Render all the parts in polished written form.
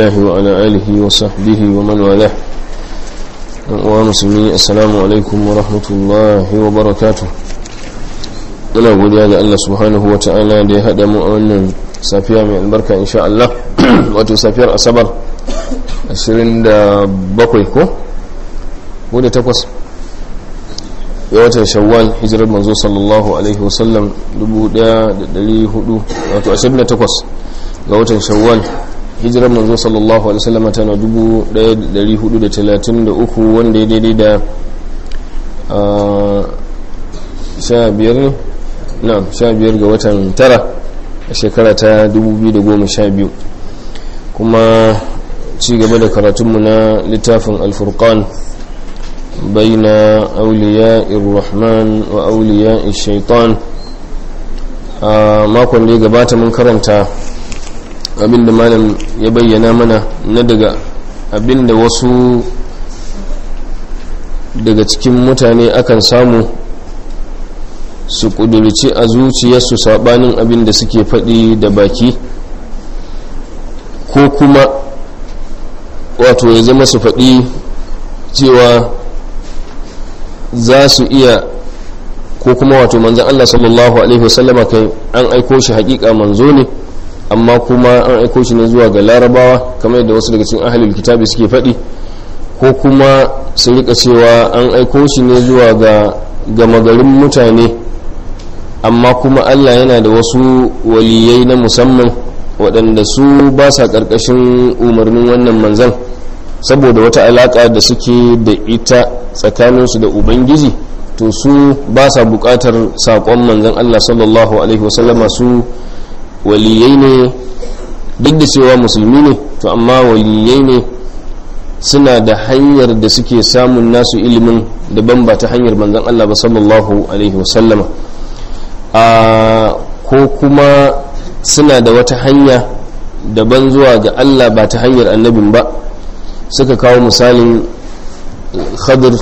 وعلى آله وصحبه ومن والاه ومسلمين السلام عليكم ورحمة الله وبركاته. muna godiya ga Allah subhanahu wa ta'ala da ya haɗa mu a wannan safiya mai albarka insha Allah wato safiyar asabar 27 ko da 8 ya watan shawwal hijirar manzo sallallahu alaihi wasallam 1400 wato 28 ga watan shawwal hijirar manzo sallallahu alaihi wasallam tana 1433 wanda ya daidai da 15 ga watan tara a shekara ta 2012 kuma ci gaba da karatunmu na littafin alfurqan baina awliya'ir rahman wa awliya'ish shaitan. a makon da ya gabata mun karanta abinda malam ya bayyana mana na daga abinda wasu daga cikin mutane akan samu su kudurci a zuciyarsu sabanin abinda suke faɗi da baki ko kuma wato ya zama su faɗi cewa za su iya ko kuma wato manzan Allah sallallahu alaihi wasallama kai an aiko shi hakika manzo ne amma kuma an aiko shi ne zuwa ga larabawa kamar yadda wasu daga cikin ahlul kitabi suke faɗi ko kuma sun rika cewa an aiko shi ne zuwa ga gama garin mutane amma kuma Allah yana da wasu waliyai na musamman waɗanda su ba sa ƙarƙashin umarnin wannan manzan saboda wata alaƙa da suke da ita tsakaninsu da ubangiji to su ba sa buƙatar saƙon manzan Allah sallallahu alaihi wasallama su waliyai ne duk da cewa musulmi ne to amma waliyai ne suna da hanyar da suke samun nasu ilimin daban ba ta hanyar manzan Allah ba sallallahu alaihi wasallama ko kuma suna da wata hanya daban zuwa ga Allah ba ta hanyar annabin ba. Suka kawo misalin khadir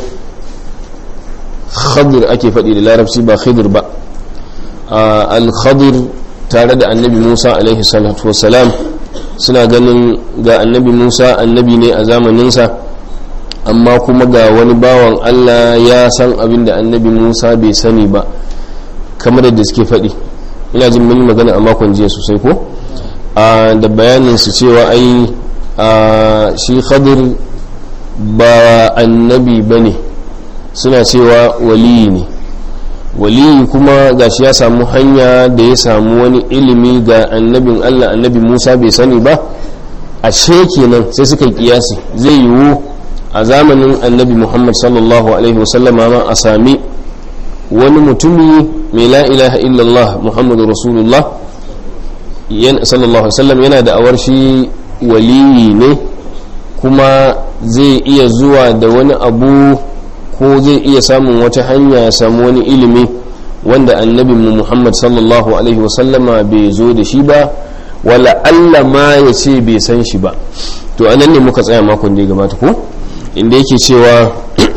ake faɗi da larabci ba khidir ba. al-khadir tare da annabi Musa alaihi salatu wassalam suna ganin ga annabi Musa annabi ne a zamaninsa amma kuma ga wani bawan Allah ya san abin da annabi Musa bai sani ba kamar da suke faɗi. Ina jin mun yi magana a makon jiya sosai ko da bayanin su cewa ai shi khadir ba annabi bane suna cewa waliyi ne. waliyi kuma gashi ya samu hanya da ya samu wani ilimi ga annabin Allah annabi Musa bai sani ba ashe kenan sai suka kiyasi zai yiwu a zamanin annabi Muhammad sallallahu alaihi wasallama ma a sami wani mutumi mai la ilaha illallah Muhammadu Rasulullah sallallahu alaihi wasallam yana da awar shi waliyi ne kuma zai iya zuwa da wani abu ko zai iya samun wata hanya ya samu wani ilimi wanda annabin Muhammad sallallahu alaihi wasallama bai zo da shi ba wala Allah ma ya ce bai san shi ba. To anan ne muka tsaya makon da ya gabata ko inda yake cewa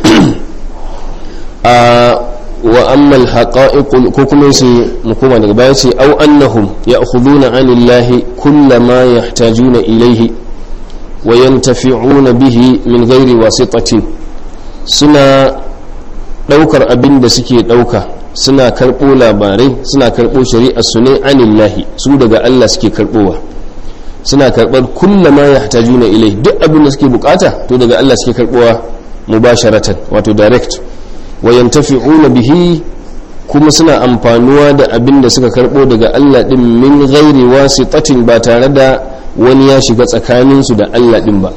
wa ammal haqa'iq ko kuma sai mu koma daga baya ce au annahum ya'khuduna 'anillahi kullama yahtajuna ilayhi wa yantafi'una bihi min ghairi wasitatin. Suna daukar abin da suke dauka suna karbo labarai suna karbo shari'ar su ne anillahi su daga Allah suke karbowa suna karbar kullama yahtajuna ilayhi duk abin da suke bukata to daga Allah suke karbowa mubasharatan wato direct wa yantafi'una bihi kuma suna amfanuwa da abin da suka karbo daga Allah din min ghairi wasitatin ba tare da wani ya shiga tsakaninsu da Allah din ba.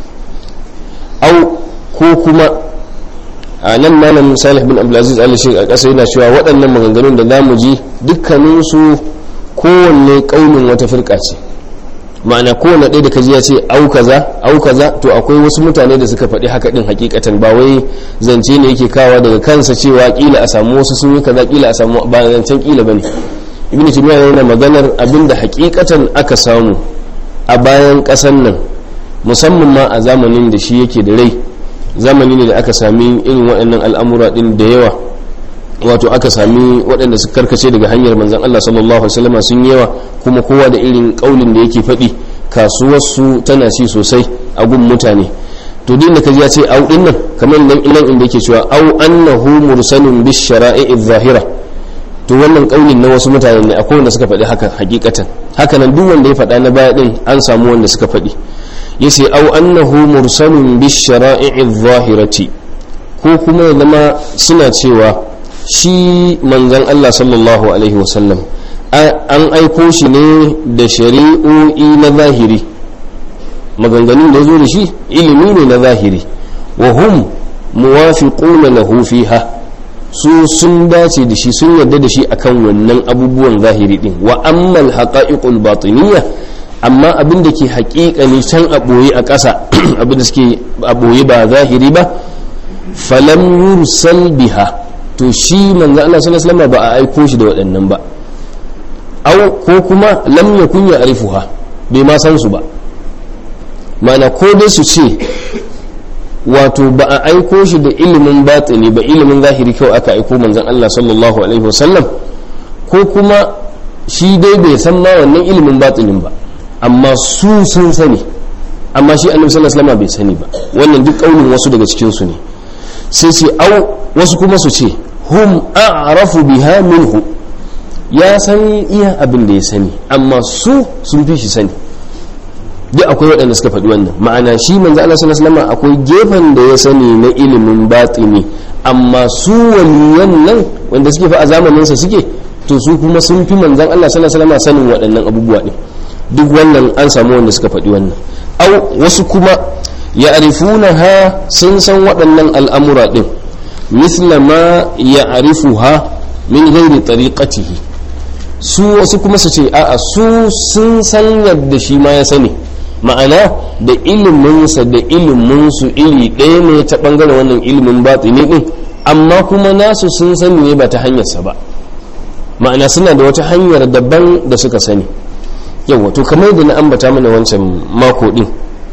Au ko kuma a nan malam Salih bin Abdulaziz al-Sheikh a ƙasa yana cewa waɗannan maganganun da zamu ji dukkaninsu kowanne ƙaunin wata firka ce ma'ana kowanne ɗaya da kaji ya ce au kaza to akwai wasu mutane da suka faɗi haka ɗin hakikatan ba wai zance ne yake kawa daga kansa cewa kila a samu wasu sun yi kaza kila a samu ba zancen kila bane. Ibn Taymiyyah yana maganar abinda hakikatan aka samu a bayan ƙasan nan musamman ma a zamanin da shi yake da rai zamani ne da aka sami irin waɗannan al'amura ɗin da yawa wato aka sami waɗanda su karkace daga hanyar manzan Allah sallallahu alaihi wasallam sun yawa kuma kowa da irin kaulin da yake faɗi kasuwarsu tana ci sosai a gun mutane. to din da kaji ya ce au din nan kamar nan inda yake cewa au annahu mursalun bi shara'i zahira, to wannan kaulin na wasu mutane ne, akwai wanda suka faɗi haka hakikatan. haka nan duk wanda ya faɗa na baya din an samu wanda suka faɗi. yace au annahu mursalun bi shara'i zahirati, ko kuma ya zama suna cewa shi manzon Allah sallallahu alaihi wasallam an aiko shi ne da shari'o'i na zahiri, maganganun da zo da shi ilimi ne na zahiri. wa hum muwafiquna lahu fiha, su sun dace da shi, sun yarda da shi akan wannan abubuwan zahiri din. wa ammal haqa'iqul batiniyya, amma abin da ke haƙiƙani can a ɓoye a ƙasa abin da suke a ɓoye ba zahiri ba, falam yursal biha, to shi manzo Allah sallallahu alaihi wasallam ba a aiko shi da waɗannan ba. au ko kuma lam yakun ya'rifuha, bai ma san su ba. mana ko dai su ce wato ba a aiko shi da ilimin batini ba, ilimin zahiri kawai aka aiko manzon Allah sallallahu alaihi wasallam, ko kuma shi dai bai san ma wannan ilimin batinin ba, amma su sun sani, amma shi annabi sallallahu alaihi wasallam bai sani ba. wannan duk kaulin wasu daga cikin su ne. sai ce au wasu kuma su ce hum a'rafu biha minhu, ya san iya abin da ya sani amma su sun fi shi sani. duk akwai waɗanda suka faɗi wannan. ma'ana shi manzo Allah sallallahu alaihi wasallam akwai gefen da ya sani na ilimin batini, amma su waliyan nan wanda suke fa a zamanin sa suke, to su kuma sun fi manzon Allah sallallahu alaihi wasallam sanin waɗannan abubuwa din. duk wannan an samu wanda suka faɗi wannan. au wasu kuma ya'rifunaha, sun san waɗannan al'amura din, misla ma ya'rifuha min ghairi tariqatihi. su wasu kuma su ce a'a su sun san yadda shi ma ya sani, ma'ana da iliminsa da iliminsu iri ɗaya ne ta ɓangaren wannan ilimin batini ɗin, amma kuma nasu sun sani ne ba ta hanyarsa ba, ma'ana suna da wata hanyar daban da suka sani. yawa to kamar da na ambata mana wancan mako ɗin,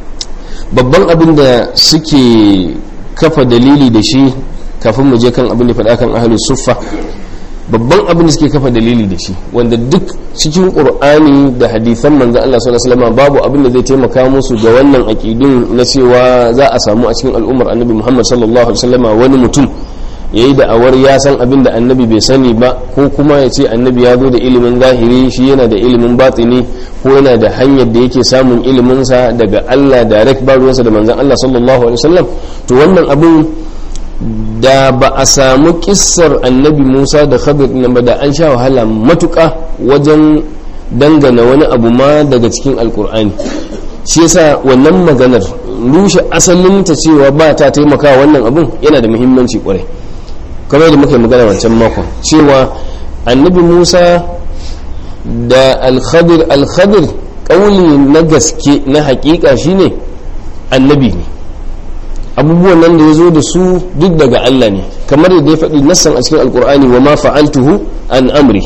babban abin da suke kafa dalili da shi kafin mu je kan abin da faɗa kan ahlus suffa, babban abin da suke kafa dalili da shi, wanda duk cikin qur'ani da hadisan manzo Allah sallallahu alaihi wasallam babu abin da zai taimaka musu ga wannan aqidun na cewa za a samu a cikin al'ummar annabi Muhammad sallallahu alaihi wasallam wani mutum yayi da awar ya san abin da annabi bai sani ba, ko kuma ya ce annabi ya zo da ilimin zahiri, shi yana da ilimin batini, ko yana da hanyar da yake samun ilimin sa daga Allah direct ba ruwansa da manzon Allah sallallahu alaihi wasallam. to wannan abin da ba a samu kissar annabi Musa da Khadir nan ba, da an sha wahala matuƙa wajen dangana wani abu ma daga cikin alkur'ani. shi yasa wannan maganar rushe asalin ta cewa ba ta taimaka wannan abun yana da muhimmanci kwarai, kamar da muka yi magana wancan makon cewa annabi Musa da al-Khadir kauli na gaske na hakika shine annabi ne, abubuwan nan da ya zo da su duk daga Allah ne, kamar da ya faɗi nassan a cikin alkur'ani wa ma fa'altuhu an amri,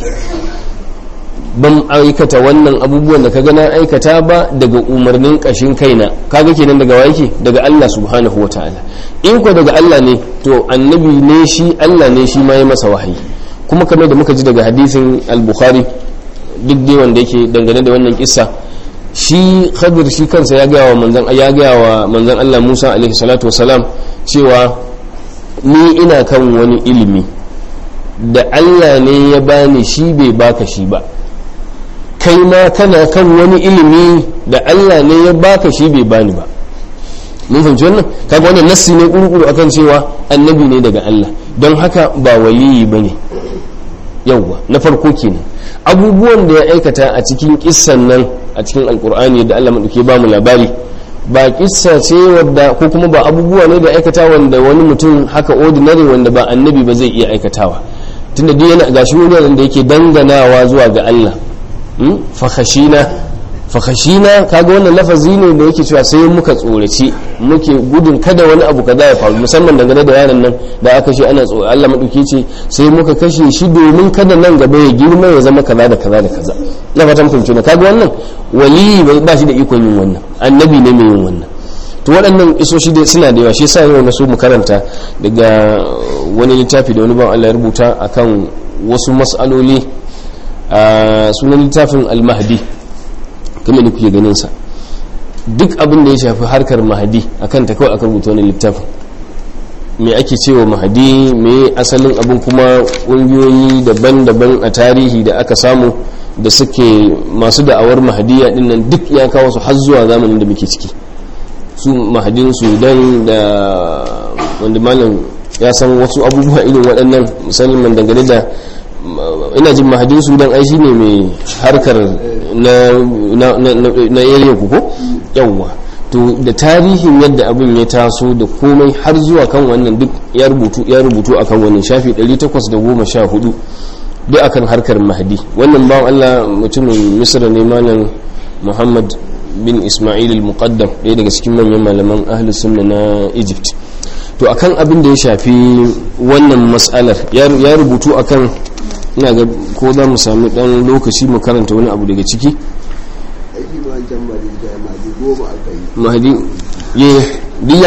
ban aikata wannan abubuwan da kaga na aikata ba daga umarnin kashin kaina. kaga kenan daga waye? daga Allah subhanahu wataala. in ko daga Allah ne to annabi ne shi, Allah ne shi ma ya masa wahayi. kuma kamar da muka ji daga hadisin al-Bukhari duk dai wanda yake dangane da wannan kissa, shi Khadir shi kansa ya gaya wa manzon Allah Musa alaihi salatu wasalam cewa ni ina kan wani ilimi da Allah ne ya bani shi bai baka shi ba, kai ma kana kan wani ilimi da Allah ne ya baka shi bai bani ba. mun fahimci wannan? kaga wannan nassi ne kurkuru akan cewa annabi ne daga Allah, don haka ba waliyi bane. yawwa na farko kenan abubuwan da ya aikata a cikin kissan nan a cikin alkur'ani da Allah madauke ba mu labari, ba kissa ce wadda ko kuma ba abubuwa ne da aikata wanda wani mutum haka ordinary wanda ba annabi ba zai iya aikatawa, tunda duk yana gashi wani da yake danganawa zuwa ga Allah. fakhashina kaga wannan lafazi ne da yake cewa sai muka tsoraci, muke gudun kada wani abu kaza ya faru, musamman dangane da yaron nan da aka ce ana tsoro. Allah madauki ce sai muka kashe shi domin kada nan gaba ya girma ya zama kaza da kaza da kaza. na fatan kun tuna kaga wannan wali ba shi da ikon yin wannan, annabi ne mai yin wannan. to waɗannan isoshi dai suna da yawa, shi yasa yau na so mu karanta daga wani littafi da wani bawan Allah ya rubuta akan wasu mas'aloli a sunan littafin al-Mahdi kamar da kuke ganin sa. duk abin da ya shafi harkar mahadi akan ta kawai aka rubuta wani littafin. Me ake cewa mahadi, me asalin abin, kuma ƙungiyoyi daban-daban a tarihi da aka samu da suke masu da'awar mahadiya din nan duk ya kawo su har zuwa zamanin da muke ciki. Su mahadin Sudan da wanda malam ya san wasu abubuwa irin waɗannan, musamman dangane da ina jin mahadin Sudan ai shine mai harkar na area ku ko yawwa. To da tarihin yadda abin ya taso da komai har zuwa kan wannan duk ya rubutu akan wannan shafi 814 duk akan harkar mahdi. Wannan bawan Allah mutumin Misra ne, malam Muhammad bin Ismail al-Muqaddam, ɗaya daga cikin manyan malaman ahlus sunna na Egypt. To akan abin da ya shafi wannan mas'alar ya rubutu akan, ina ga ko za mu sami dan lokaci mu karanta wani abu daga ciki. Mahdi duk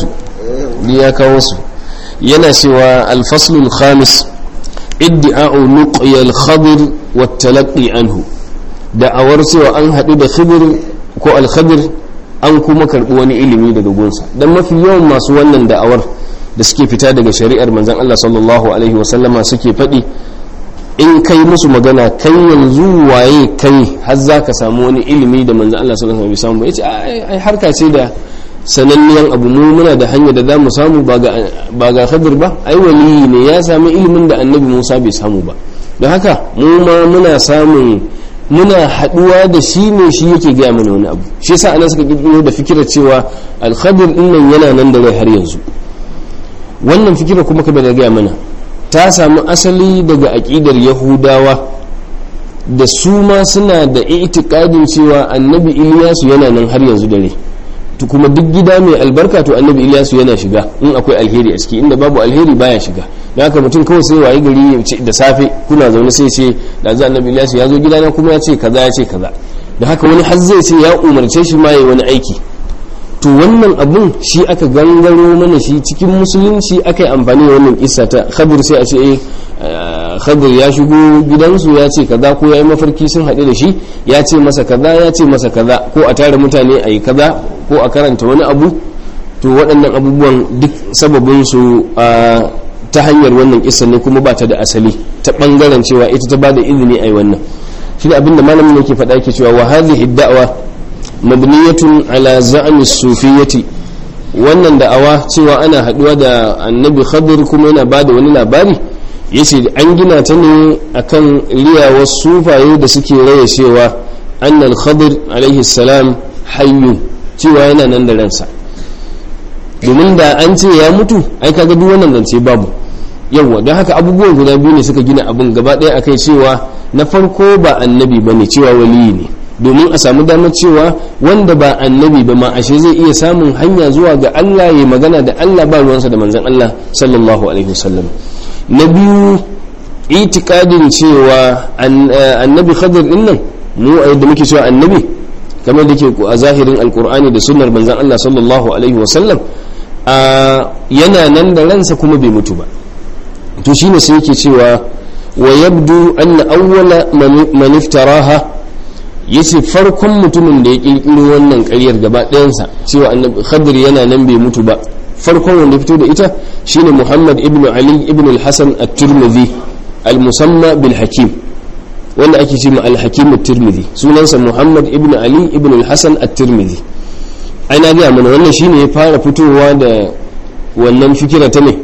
ya kawo su yana cewa al-faslul khamis iddi'a'u nuqya al-khadir wa talaqqi anhu, da'awar cewa an hadu da khidir ko al-khadir an kuma karbi wani ilimi daga gunsa. Dan mafi yawan masu wannan da'awar da suke fita daga shari'ar manzon Allah sallallahu alaihi wasallama suke faɗi, in kai musu magana kai yanzu waye kai har za ka samu wani ilimi da manzan Allah sallallahu alaihi wasallam ya ce ai harka ce da sananniyan abu, mu muna da hanya da za mu samu ba ga Khadir ba, ai waliyi ne ya sami ilimin da annabi Musa bai samu ba, don haka mu ma muna haduwa da shi ne, shi yake gaya mana wani abu. Shi yasa ana suka kirkiro da fikirar cewa al-Khadir din nan yana nan da rai har yanzu. Wannan fikirar kuma ka da gaya mana ta samu asali daga aƙidar Yahudawa da su ma suna da itikadin cewa annabi Iliyasu yana nan har yanzu dare, to kuma duk gida mai albarka to annabi Iliyasu yana shiga in akwai alheri a ciki, inda babu alheri baya shiga. don haka mutum kawai sai wayi gari da safe kuna zaune sai ce da za annabi Iliyasu ya zo gidana kuma ya ce kaza ya ce kaza, da haka wani har zai ce ya umarce shi ma yayi wani aiki. to wannan abun shi aka gangaro mana shi cikin musulunci, aka yi amfani da wannan kissa ta Khadir, sai a ce Khadir ya shigo gidansu ya ce kaza, ko ya yi mafarki sun haɗu da shi ya ce masa kaza ya ce masa kaza, ko a tare mutane a yi kaza, ko a karanta wani abu. to waɗannan abubuwan duk sababin su ta hanyar wannan kissa ne, kuma ba ta da asali ta ɓangaren cewa ita ta ba da izini a yi wannan. shi da abinda malamin yake faɗa yake cewa wa hadhihi da'wa mabniyatun ala za'mi sufiyyati, wannan da'awa cewa ana haduwa da annabi Khadir kuma yana bada wani labari, yace an gina ta ne akan riyawar sufaye da suke raye cewa annal Khadir alaihi salam hayyu, cewa yana nan da ransa. domin da an ce ya mutu ai kaga duk wannan zance babu. yawa don haka abubuwan guda biyu ne suka gina abun gaba ɗaya akai, cewa na farko ba annabi bane, cewa waliyi ne, domin a samu damar cewa wanda ba annabi ba ma ashe zai iya samun hanya zuwa ga Allah, ya magana da Allah ba ruwansa da manzon Allah sallallahu alaihi wasallam. na biyu itikadin cewa annabi Khadir din nan, mu a yadda muke cewa annabi kamar da ke a zahirin alkur'ani da sunnar manzon Allah sallallahu alaihi wasallam, yana nan da ransa kuma bai mutu ba. to shine sai yake cewa wa yabdu anna awwala man iftaraha, yace farkon mutumin da ya kirkiro wannan ƙaryar gaba ɗayansa cewa annabi Khadir yana nan bai mutu ba, farkon wanda fito da ita shine Muhammad ibn Ali ibn al-Hasan at-Tirmidhi al-musamma bil Hakim, wanda ake cewa al-Hakim at-Tirmidhi, sunansa Muhammad ibn Ali ibn al-Hasan at-Tirmidhi. ana ga mana wannan shine ya fara fitowa da wannan fikira ta ne,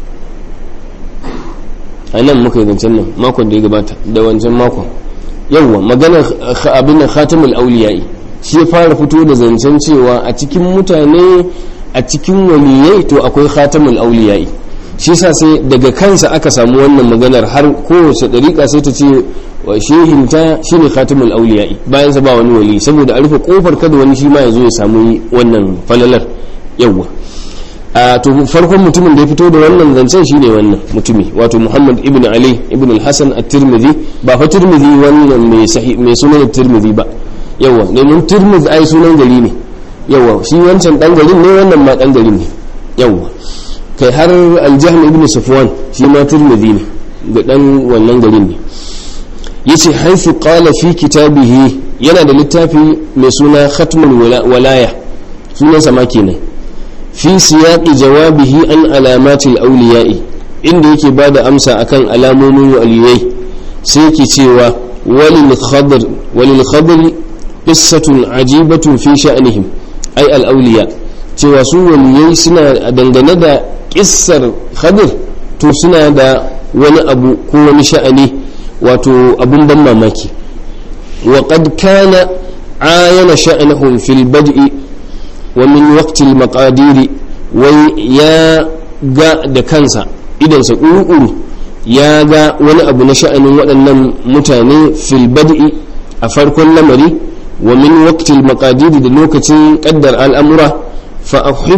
anan muka yi zancen nan makon da ya gabata da wancan makon. yawwa magana abin da khatamul auliya'i shi ya fara fito da zancen cewa a cikin mutane, a cikin waliyai to akwai khatamul auliya'i. shi yasa sai daga kansa aka samu wannan maganar, har kowace dariƙa sai ta ce wa shehinta shine khatamul auliya'i, bayan sa ba wani wali, saboda a rufe kofar kada wani shi ma ya zo ya samu wannan falalar. yawwa to farkon mutumin da ya fito da wannan zancen shine wannan mutumi, wato Muhammad ibn Ali ibn al-Hasan at-Tirmidhi, ba fa Tirmidhi wannan mai sunan Tirmidhi ba. yawa ne mun Tirmidhi ai sunan gari ne. yawa shi wancan dan garin ne, wannan ma dan garin ne. yawa kai har al-Jahm ibn Safwan shi ma Tirmidhi ne, ga dan wannan garin ne. yace haifu qala fi kitabihi, yana da littafi mai suna khatmul walaya, sunansa ma kenan, fi siyaqi jawabihi an alamatil awliya'i, inda yake bada amsa akan alamomin waliyai, sai yake cewa walil khadr qissatun ajibatun fi sha'nihim ay al awliya, cewa su waliyai suna dangane da kissar khadir to suna da wani abu ko wani sha'ani wato abun ban mamaki. wa qad kana ayana sha'nahum fil bad'i wa min waqti al maqadir, wai ya ga da kansa idansa ƙuruƙuru ya ga wani abu na sha'anin waɗannan mutane fil bad'i a farkon lamari, wa min waqti al maqadir da lokacin qaddar al'amura, fa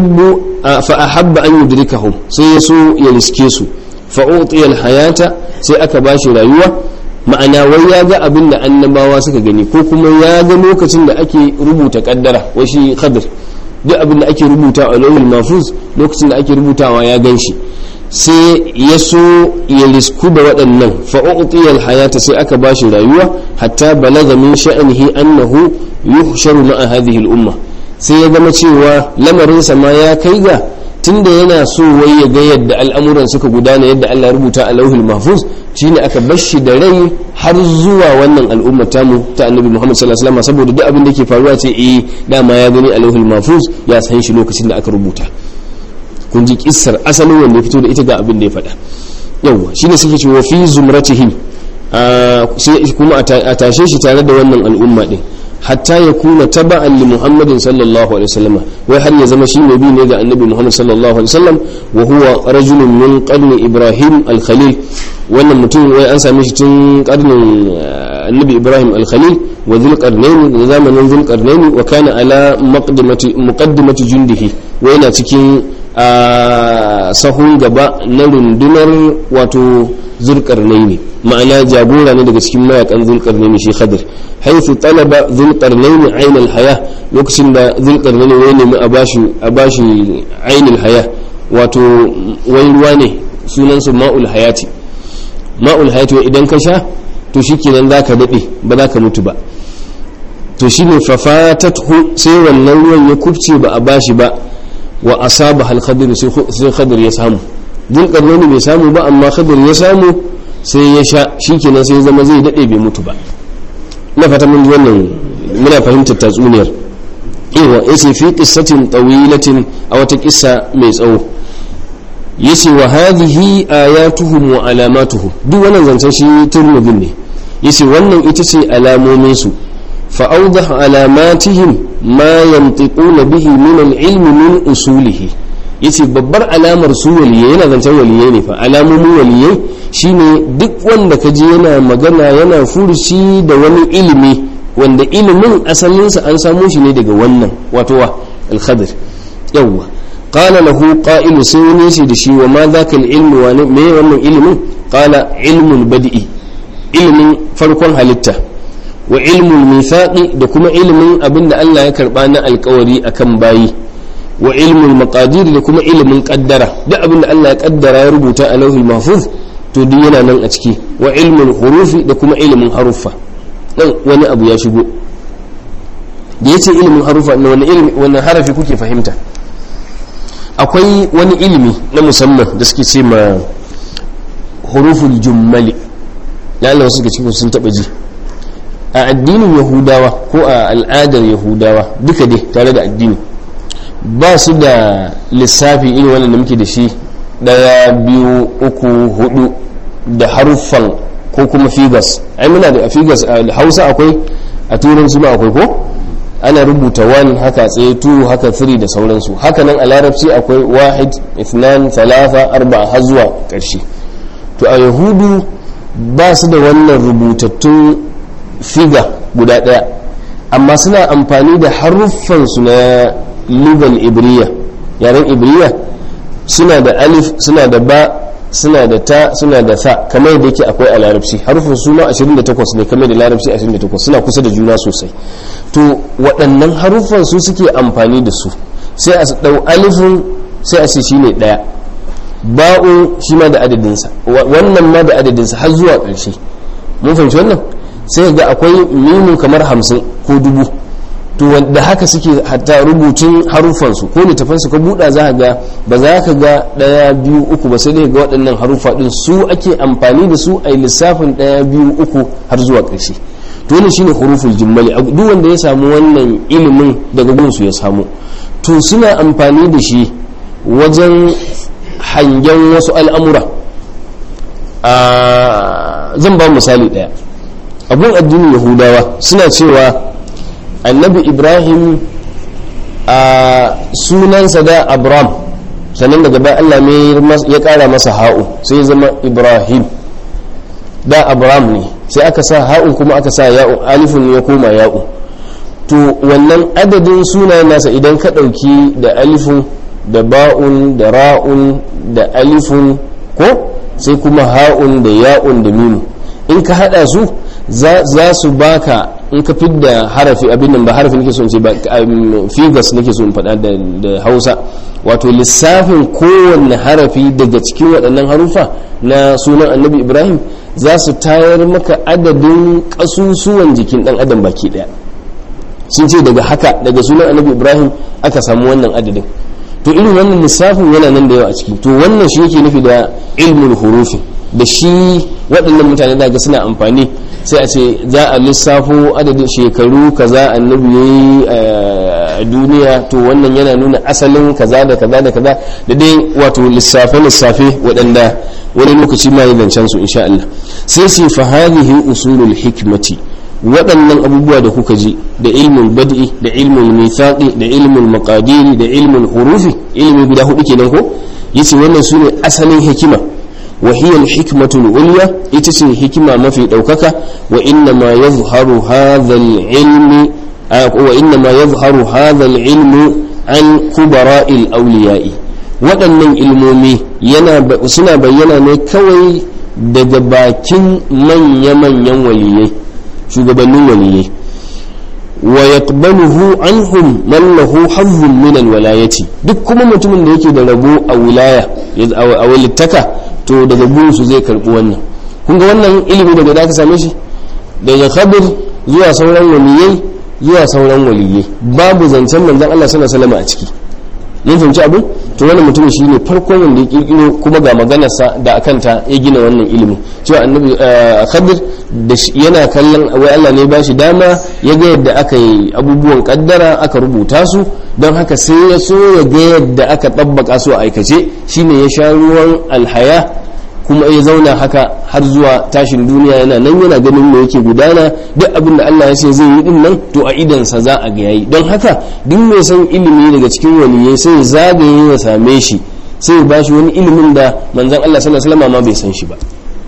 ahabba an yudrikahum, sai ya so ya riske su, fa utiya al hayata, sai aka bashi rayuwa. ma'ana wai ya ga abin da annabawa suka gani, ko kuma ya ga lokacin da ake rubuta kaddara, wai shi khadir duk abin da ake rubuta a lawul mahfuz lokacin da ake rubutawa ya gan shi, sai ya so ya risku da waɗannan, fa'u'tiya al-hayata, sai aka bashi rayuwa, hatta balaga min sha'nihi annahu yuhsharu ma'a hadhihi al-umma, sai ya zama cewa lamarinsa ma ya kai ga tunda yana so wai ya ga yadda al'amuran suka gudana yadda Allah rubuta a lauhul mahfuz, shine aka bashi da rai har zuwa wannan al'ummar tamu ta annabi Muhammad sallallahu alaihi wasallam, saboda duk abin da ke faruwa ce dama ya gani a lauhul mahfuz, ya san shi lokacin da aka rubuta. kun ji kissar asalin wanda ya fito da ita ga abin da ya faɗa. yawa shine suke cewa fi zumratihim, sai kuma a tashe shi tare da wannan al'umma din, hatta ya kuna taba'an li Muhammadin sallallahu alaihi wasallam, wai har ya zama shi mai bi ne ga annabi Muhammad sallallahu alaihi wasallam, wa huwa rajulun min qarni Ibrahim al-Khalil, wannan mutum wai an same shi tun karnin annabi Ibrahim al-Khalil, wa dhul qarnayn, da zamanin dhul qarnayn, wa kana ala muqaddimati jundihi, wai yana cikin sahun gaba na rundunar wato zulkarnaini, ma'ana jagora ne daga cikin mayakan zulkarnaini shi khadir. haifu talaba zulkarnaini ainul haya, lokacin da zulkarnaini wai nemi a bashi ainul haya, wato wai ruwa ne sunansu ma'ul hayati. ma'ul hayati idan ka sha to shikenan zaka dade ba za ka mutu ba. to shine fafatatu, sai wannan ruwan ya kubce ba a bashi ba, wa asaba hal khadir, sai khadir ya samu. zulkarnaini bai samu ba, amma khadir ya samu, sai ya sha, shikenan sai zama zai dade bai mutu ba. na fata mun ji wannan, muna fahimtar tatsuniyar. yace fi qissatin tawilatin, a wata kissa mai tsawo, yace wa hadhihi ayatuhum wa alamatuhum, duk wannan zancen shi turmudin ne, yace wannan ita ce alamomin su. fa awdaha alamatihim ma yantiquna bihi min al-ilmi min usulihi, yace babbar alamar su waliyai, yana zancen waliyai ne fa, alamomin waliyai shine duk wanda kaji yana magana yana furuci da wani ilimi, wanda ilimin asalinsa an samo shi ne daga wannan wato wa al-khadir. yawwa qala lahu qa'ilu, sai wani shi da shi, wa ma dhaka al-ilmu, wa me wannan ilimin? qala ilmul bad'i, ilimin farkon halitta, wa ilmul mithaqi, da kuma ilimin abinda Allah ya karba na alkawari akan bayi, wa ilmul maqadir, da kuma ilimin kaddara, duk abinda Allah ya kaddara ya rubuta a lauhul mahfuz to duk yana nan a ciki, wa ilmul hurufi, da kuma ilimin haruffa. dan wani abu ya shigo da yace ilimin haruffa, wani harafi kuke fahimta? akwai wani ilimi na musamman da suke ce ma huruful jummali, ya Allah wasu cikin sun taba ji a addinin yahudawa ko a al'adar yahudawa, duka dai tare da addini, ba su da lissafi irin wannan da muke da shi 1 2 3 4 da haruffan ko kuma figures. ai muna da figures a Hausa akwai, a turanci ma akwai, ko ana rubuta 1 haka tsaye, 2 haka 3 da sauransu. haka nan a larabci akwai 1 2 3 4 har zuwa ƙarshe. to a yahudu ba su da wannan rubutattun figa guda ɗaya, amma suna amfani da haruffansu na lugal ibriya, yaren ibriya. suna da alif, suna da ba, suna da ta, suna da sa, kamar yadda yake akwai a larabci. harufin su ma 28 ne, kamar da larabci 28, suna kusa da juna sosai. to waɗannan haruffan su suke amfani da su, sai a ɗau alifin sai a ce shine ɗaya, ba'un shi ma da adadinsa, wannan ma da adadinsa har zuwa ƙarshe. mun fahimci wannan? sai ga akwai mimun kamar 50 ko 1000. to wanda haka suke hatta rubutun harufansu ko littafansu ka buɗa za ga ba za ka ga 1 2 3 ba sai dai ga waɗannan harufa ɗin su ake amfani da su a lissafin 1 2 3 har zuwa ƙarshe. to ne shine huruful jimmali. duk wanda ya samu wannan ilimin daga gunsu ya samu, to suna amfani da shi wajen hangen wasu al'amura. Zan ba misali ɗaya. abun addinin yahudawa suna cewa annabi ibrahim a sunansa da abram, sannan daga baya Allah ya kara masa ha'u sai ya zama ibrahim. da abram ne sai aka sa ha'un kuma aka sa ya'u, alifun ya koma ya'u. to wannan adadin sunayen nasa idan ka ɗauki da alifun da ba'un da ra'un da alifun ko sai kuma ha'un da ya'un da mimu, in ka hada su za su baka, in ka fidda harafi abin nan ba harafi nake so in ce ba, figures nake so in faɗa da Hausa, wato lissafin kowanne harafi daga cikin waɗannan harufa na sunan annabi Ibrahim za su tayar maka adadin ƙasusuwan jikin ɗan adam baki ɗaya. sun ce daga haka, daga sunan annabi Ibrahim aka samu wannan adadin. to irin wannan lissafin yana nan da yawa a ciki. to wannan shi yake nufi da ilmul hurufi, da shi waɗannan mutane da ga suna amfani, sai a ce za a lissafo adadin shekaru kaza annabi yayi a duniya, to wannan yana nuna asalin kaza da kaza da kaza da dai wato lissafe waɗanda wani lokaci ma yi zancen su insha Allah. sai sai fa hadhihi usulul hikmati, waɗannan abubuwa da kuka ji da ilmul bad'i da ilmul mithaqi da ilmul maqadiri da ilmul hurufi, ilmi guda hudu kenan ko, yace wannan sune asalin hikima. وهي الحكمة العليا يتسي حكمة ما في دوكك وإنما يظهر هذا العلم عن كبراء الأولياء. waɗannan ilmomi suna bayyana ne kawai daga bakin manya-manyan waliyai, shugabannin waliyai. wa yaqbaluhu anhum man lahu hazzun min alwalayati, duk kuma mutumin da yake da rabo a wilaya a walittaka, to daga gunsu zai karbi wannan. kun ga wannan ilimi daga da aka same shi daga Khadir zuwa sauran waliyai zuwa sauran waliyai, babu zancen manzon Allah sallallahu alaihi wasallam a ciki. mun fahimci abu. to wannan mutumin shine farkon wanda ya kirkiro, kuma ga maganarsa da akanta ya gina wannan ilimi, cewa annabi Khadir yana kallon wai Allah ne ba shi dama ya ga yadda aka yi abubuwan kaddara aka rubuta su, don haka sai ya so ya ga yadda aka tabbaka su a aikace, shine ya sha ruwan alhaya kuma ya zauna haka har zuwa tashin duniya yana nan yana ganin me yake gudana. duk abin da Allah ya ce zai yi din nan to a idansa za a ga yayi. don haka duk mai san ilimi daga cikin waliyai sai zagaye ya same shi, sai ya bashi wani ilimin da manzon Allah sallallahu alaihi wasallam ma bai san shi ba.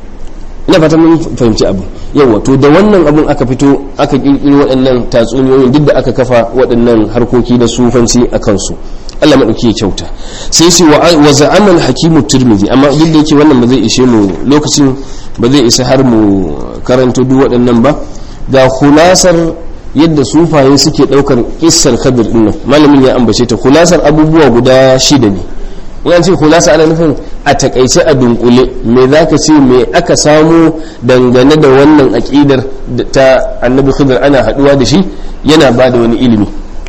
ina fatan mun fahimci abu. yawa to da wannan abun aka fito aka kirkiri waɗannan tatsuniyoyin, duk da aka kafa waɗannan harkoki da sufanci a kansu. Allah maɗauki ya kyauta. sai wa za'ama al-hakimu tirmidhi, amma duk da yake wannan ba zai ishe mu, lokacin ba zai isa har mu karanto duk waɗannan ba. ga khulasar yadda sufaye suke ɗaukar kissar Khadir din nan, malamin ya ambace ta. khulasar abubuwa guda 6 ne. wannan ce khulasa ana nufin a takaice a dunkule me zaka ce me aka samu dangane da wannan aqidar ta annabi Khadir, ana haduwa da shi yana bada wani ilimi.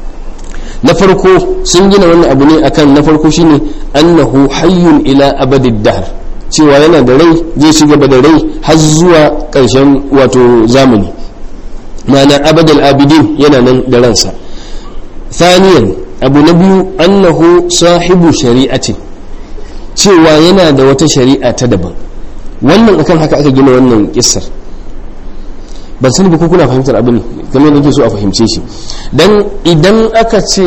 na farko sun gina wannan abu ne akan, na farko shine annahu hayyun ila abadid dahr, cewa yana da rai, zai ci gaba da rai har zuwa ƙarshen wato zamani, ma'ana abadul abidin yana nan da ransa. thaniyan abu na biyu annahu sahibu shari'atin, cewa yana da wata shari'a ta daban. wannan akan haka aka gina wannan kissar. ban sani ba ko kuna fahimtar abin kamar yadda nake so a fahimce shi. dan idan aka ce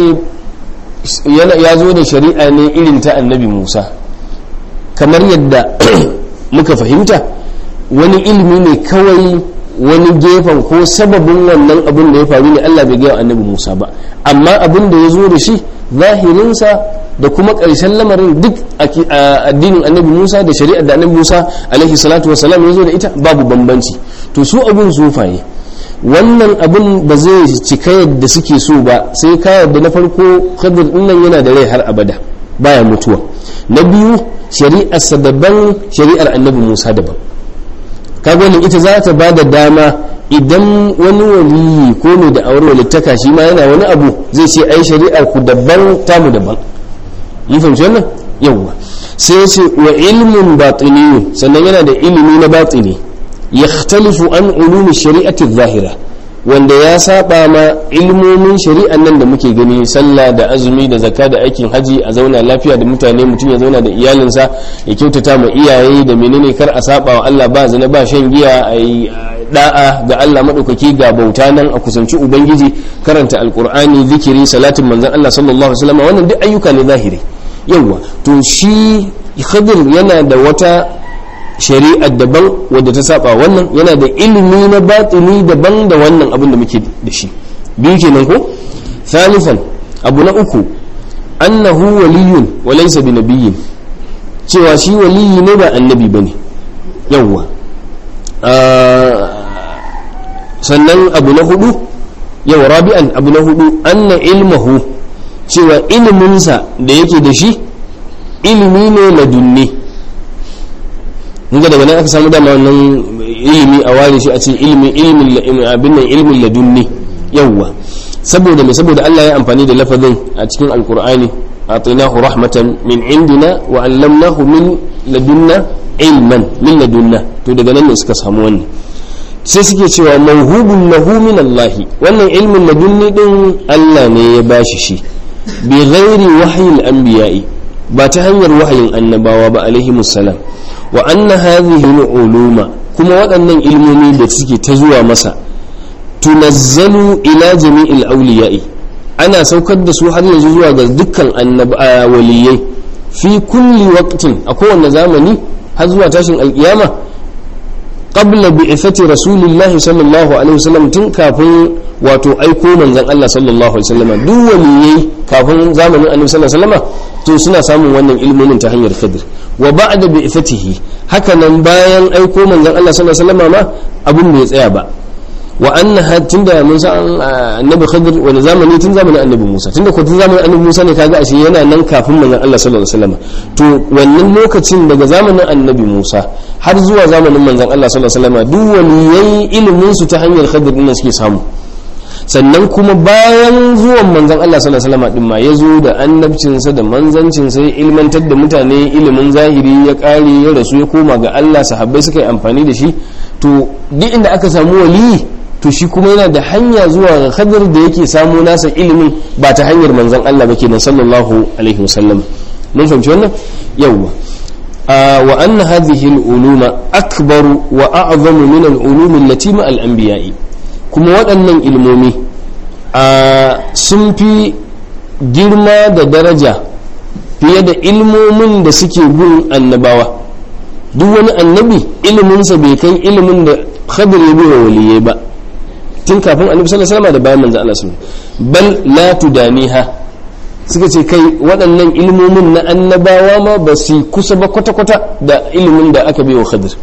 ya zo da shari'a ne irin ta annabi Musa, kamar yadda muka fahimta, wani ilimi ne kawai, wani gefen ko sababin wannan abin da ya faru ne Allah bai gaya annabi Musa ba, amma abin da ya zo da shi zahirinsa da kuma ƙarshen lamarin duk addinin annabi Musa da shari'ar da annabi Musa alaihi salatu wasalam ya zo da ita babu bambanci. to su abin sufaye wannan abin ba zai cika yadda suke so ba, sai ka yadda na farko Khadir din nan yana da rai har abada baya mutuwa. na biyu shari'arsa daban, shari'ar annabi Musa daban. kaga wannan ita za ta bada dama idan wani waliyi ko mai da aure walittaka shi ma yana wani abu zai ce ai shari'ar ku daban tamu daban. mun fahimci wannan yawwa. sai ya ce wa ilmun batini, sannan yana da ilimi na batini yakhtalifu an ulumi shari'ati zahira, wanda ya saba ma ilmomin shari'an nan da muke gani, sallah da azumi da zakka da aikin haji, a zauna lafiya da mutane, mutum ya zauna da iyalinsa, ya kyautata ma iyaye da menene, kar a saba wa Allah, ba zina ba shan giya, a yi da'a ga Allah madaukaki, ga bauta nan a kusanci ubangiji, karanta alqur'ani, zikiri, salatin manzon Allah sallallahu alaihi wasallam, wannan duk ayyuka ne zahiri. yawa to shi Khadir yana da wata shari'a daban wadda ta saba wannan, yana da ilimi na batini daban da wannan abin da muke da shi. biyu kenan ko. thalithan, abu na uku, annahu waliyun wa laysa binabiyyin, cewa shi waliyi ne ba annabi bane. yawa sannan abu na hudu, yawa rabi'an, abu na hudu, anna ilmuhu, cewa iliminsa da yake da shi ilimi ne ladunni. daga nan aka samu dama wannan ilimi a ware shi a ce ilmin ladunni. yawwa saboda mai, saboda Allah ya amfani da lafazin a cikin alkur'ani, atainahu rahmatan min indina wa allamnahu min ladunna ilman, min ladunna. to daga nan ne suka samu wannan, sai suke cewa mawhubun lahu min Allah, wannan ilmin ladunni din Allah ne ya bashi shi, bi ghairi wahyin anbiya'i, ba ta hanyar wahayin annabawa ba alaihi musallam. wa anna hadhihi uluma, kuma waɗannan ilmomi da suke ta zuwa masa, tunazzalu ila jami'il awliya'i, ana saukar da su har yanzu zuwa ga dukkan waliyai, fi kulli waqtin, a kowanne zamani har zuwa tashin alkiyama, qabla bi'ithati rasulillahi sallallahu alaihi wasallam, tun kafin wato aiko manzon Allah sallallahu alaihi wasallam. duk waliyai kafin zamanin annabi sallallahu alaihi wasallam to suna samun wannan ilmomin ta hanyar Khadir. wa ba'da bi'ithatihi, haka nan bayan aiko manzon Allah sallallahu alaihi wasallam ma abun bai tsaya ba. wa anna tunda mun san annabi Khadir wani zamani, tun zamanin annabi Musa, tunda ko tun zamanin annabi Musa ne, kaga ashe yana nan kafin manzon Allah sallallahu alaihi wasallam. to wannan lokacin daga zamanin annabi Musa har zuwa zamanin manzon Allah sallallahu alaihi wasallam, duk waliyai ilimin su ta hanyar Khadir din suke samu. sannan kuma bayan zuwan manzon Allah sallallahu alaihi wasallam din ma yazo da annabcinsa da manzancinsa, ya ilmantar da mutane ilimin zahiri, ya kare, ya rasu, ya koma ga Allah, sahabbai suka yi amfani da shi. to duk inda aka samu wali, to shi kuma yana da hanya zuwa ga Khadir da yake samu nasa ilimin, ba ta hanyar manzon Allah ba kenan sallallahu alaihi wasallam. mun fahimci wannan yawwa. wa anna hadhihi al-uluma akbaru wa a'zamu min al-ulum allati ma al-anbiya'i, kuma waɗannan ilmomi sun fi girma da daraja fiye da ilmomin da suke gun annabawa. duk wani annabi iliminsa bai kai ilimin da Khadir ya biyo waliyai ba, tun kafin annabi sallallahu alaihi wasallam da bayan manzo Allah sallallahu alaihi wasallam. bal la tudaniha, suka ce kai waɗannan ilmomin na annabawa ma ba su kusa ba kwata-kwata da ilimin da aka biyo Khadir.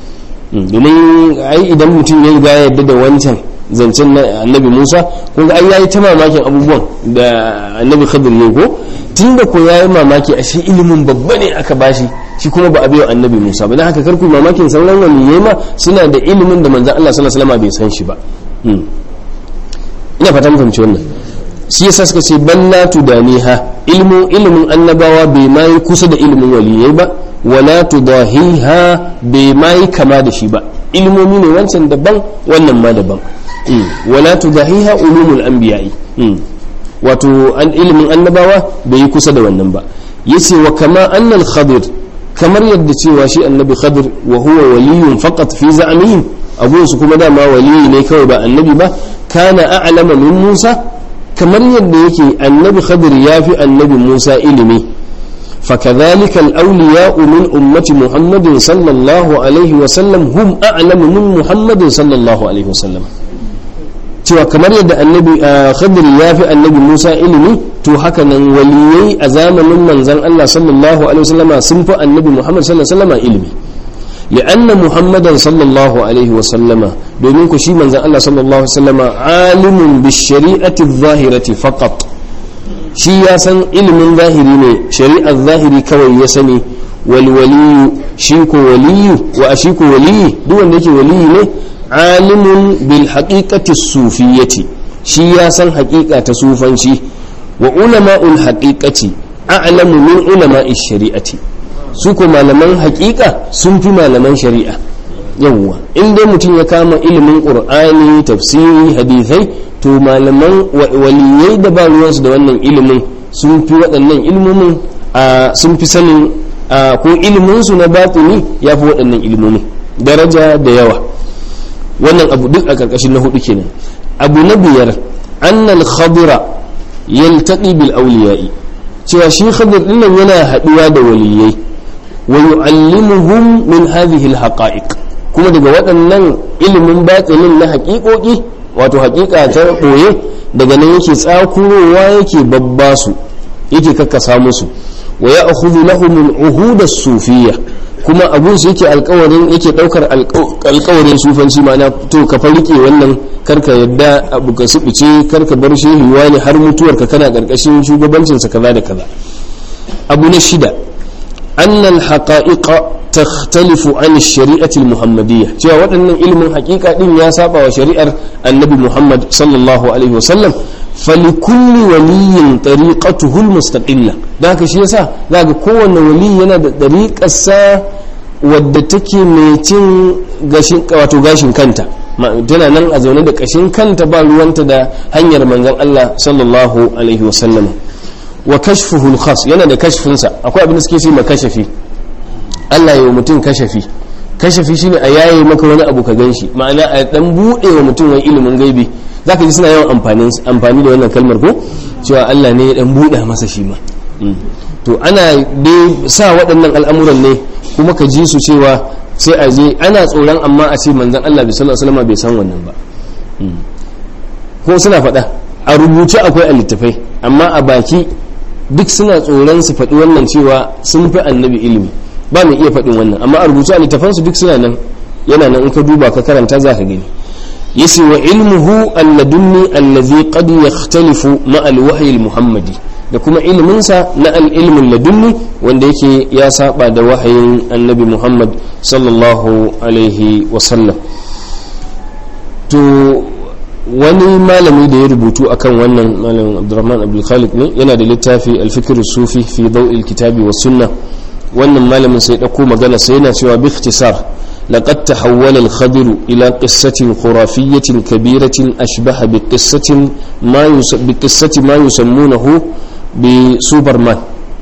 domin ai idan mutum ya ga yadda da wancan zancen na annabi Musa, ko ga ai yayi ta mamakin abubuwan da annabi Khadir ne ko, tunda ko yayi mamaki a shi ilimin babba ne aka bashi, shi kuma ba a biyo annabi Musa ba. dan haka karku mamakin sauran waliyai ma suna da ilimin da manzon Allah sallallahu alaihi wasallam bai san shi ba. ina fata mun fahimci wannan. shi yasa suka ce balla tudaniha, ilimin annabawa bai mai kusa da ilimin waliyai ba, wala tudahiha, bai mai kama da shi ba. ilmomi ne wancan daban, wannan ma daban. wala tudahiha ulumul anbiya'i, wato ilimin annabawa bai yi kusa da wannan ba. yace wa kama annal Khadir, kamar yadda cewa shi annabi Khadir wa huwa waliyun faqat fi za'mihim, abun su kuma dama waliyi ne kawai ba annabi ba. kana a'lama min Musa, kamar yadda yake annabi Khadir ya fi annabi Musa ilimi. فكذلك الأولياء من أمة محمد صلى الله عليه وسلم هم أعلم من محمد صلى الله عليه وسلم. cewa kamar yadda annabi Khadir ya fi annabi Musa ilimi, to haka nan waliyai a zamanin manzon Allah sallallahu alaihi wasallam sun fi annabi Muhammad sallallahu alaihi wasallam ilimi. li'anna Muhammadan sallallahu alaihi wasallam, domin ku shi manzon Allah sallallahu alaihi wasallam alimun bish-shari'ati adh-dhahirati faqat, shi ya san ilimin zahiri ne, shari'ar zahiri kawai ya sani. wal waliyu shi ko waliyu wa shi ko waliyi duk wanda yake waliyi ne alimun bil haqiqati sufiyyati shi ya san haqiqa ta sufanci wa ulama'ul haqiqati a'lamu min ulama'ish shari'ati su ko malaman haqiqa sun fi malaman shari'a yawwa in dai mutum ya kama ilimin qur'ani tafsiri hadithai to malaman waliyai da ba ruwansu da wannan ilimin sun fi waɗannan ilmomin sun fi sanin ko iliminsu na batini ya fi waɗannan ilmomin daraja da yawa wannan abu duk a ƙarƙashin na hudu kenan abu na biyar annal khadira yaltaqi bil awliya'i cewa shi khadir dinnan yana haɗuwa da waliyai wa yu'allimuhum min hadhihi al haqa'iq kuma daga waɗannan ilimin batinin na haƙiƙoƙi wato haƙiƙa ta ɓoye daga nan yake tsakurowa yake babbasu yake kakkasa musu wa ya akhudhu lahum al-uhud as-sufiyya kuma abun su yake alƙawarin yake daukar alƙawarin sufanci ma'ana to ka farike wannan karka yadda abu ka subuce karka bar shehi wani har mutuwar ka kana karkashin shugabancin sa kaza da kaza abu na shida anna al-haqa'iqa takhtalifu an ash-shari'ati al-muhammadiyya cewa waɗannan ilimin haƙiƙa din ya saba wa shari'ar annabi Muhammad sallallahu alaihi wasallam falikulli waliyin tariqatuhu almustaqilla da haka shi yasa zaka kowanne wali yana da tariqarsa wadda take mai cin gashin wato gashin kanta tana nan a zaune da kashin kanta ba ruwanta da hanyar manzon Allah sallallahu alaihi wasallam wa kashfuhu alkhas yana da kashfinsa akwai abin da suke ce makashafi Allah ya yi mutum kashafi shine a yaye maka wani abu ka ganshi ma'ana a dan bude wa mutum wani ilimin gaibi zaka ji suna yawan amfani da wannan kalmar ko cewa Allah ne ya dan buɗa masa shi ma to ana dai sa waɗannan al'amuran ne kuma ka ji su cewa sai a je ana tsoron amma a ce manzon Allah sallallahu alaihi wasallam bai san wannan ba ko suna faɗa a rubuce akwai a littafai amma a baki duk suna tsoron su faɗi wannan cewa sun fi annabi ilimi ba mai iya faɗin wannan amma a rubuce a littafansu duk suna nan yana nan in ka duba ka karanta za ka gani yace wa ilmuhu alladunni allazi qad yakhtalifu ma alwahyi almuhammadi da kuma ilmin sa na al-ilmul ladunni wanda yake ya saba da wahayin annabi Muhammad sallallahu alaihi wa sallam to wani malami da ya rubutu akan wannan malamin Abdurrahman Abdul Khaliq ne yana da littafi al-fikr as-sufi fi daw'il kitabi was sunnah wannan malamin sai dauko magana sai yana cewa bi ikhtisar لقد تحول الخضر إلى قصة خرافية كبيرة أشبه بقصة ما يسمونه بسوبرمان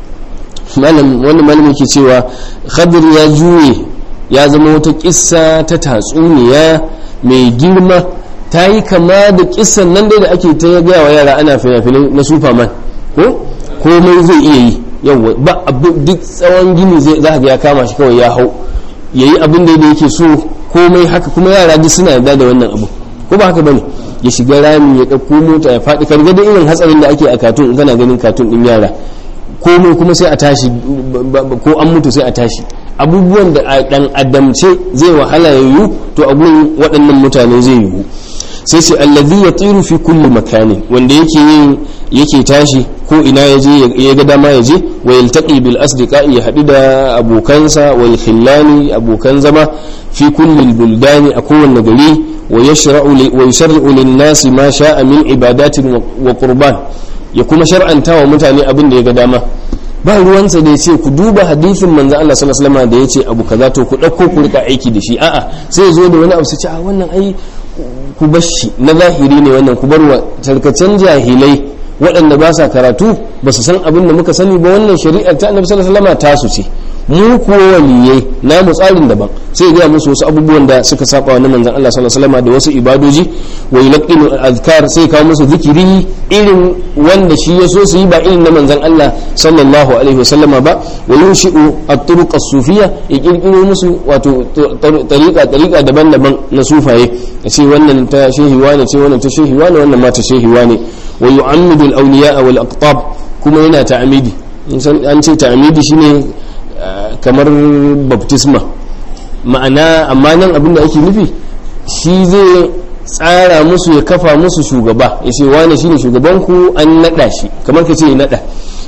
wannan malamin ke cewa khadir ya juye ya zama wata kissa ta tatsuniya mai girma ta yi kama da kissan nan dai da ake ta gaya wa yara ana fina-finai na superman ko komai zai iya yi yawa ba duk tsawon gini za ga ya kama shi kawai ya hau yayi abin da yake so komai haka kuma yara duk suna yarda da wannan abu ko ba haka bane ya shiga rami ya dauko mota ya fadi karga da irin hatsarin da ake a katun in kana ganin katun din yara komai kuma sai a tashi ko an mutu sai a tashi abubuwan da dan adamce zai wahala yayu to abun waɗannan mutane zai yiwu sai sai allazi yatiru fi kulli makanin wanda yake tashi ko ina ya ga dama ya je wa yaltaqi bil asdiqa ya hadu da abokansa wal khillani abokan zama fi kulli buldani a kowanne gari wa yashra'u lin nasi ma sha'a min ibadatin wa qurban ya kuma shar'anta wa mutane abin da ya ga dama ba ruwansa da ya ce ku duba hadisin manzo Allah sallallahu alaihi wasallam da ya ce abu kaza to ku dauko ku rika aiki da shi a'a sai ya zo da wani abu sai ce a wannan ai ku bashi na zahiri ne wannan ku barwa tarkacen jahilai waɗanda ba sa karatu ba su san abin da muka sani ba wannan shari'ar ta annabi sallallahu alaihi wasallam tasu ce mu kuwa waliyai namu tsarin daban sai ga musu wasu abubuwan da suka saba wa manzon Allah sallallahu alaihi wasallam da wasu ibadoji wa yulqinu azkar sai kawo musu zikiri irin wanda shi yaso su yi ba irin na manzon Allah sallallahu alaihi wasallama ba wa yunshi'u at-turuq as-sufiyya ya kirkiro musu wato tariqa daban-daban na sufaye sai wannan ta shehi wani ce wannan ta shehi wani wannan ma ta shehi wani wa yu'ammidu al-awliya wal aqtab kuma yana ta'amidi an ce ta'amidi shine kamar baptisma ma'ana amma nan abinda ake nufi shi zai tsara musu ya kafa musu shugaba ya ce wane shine shugabanku an nada shi kamar ka ce ya nada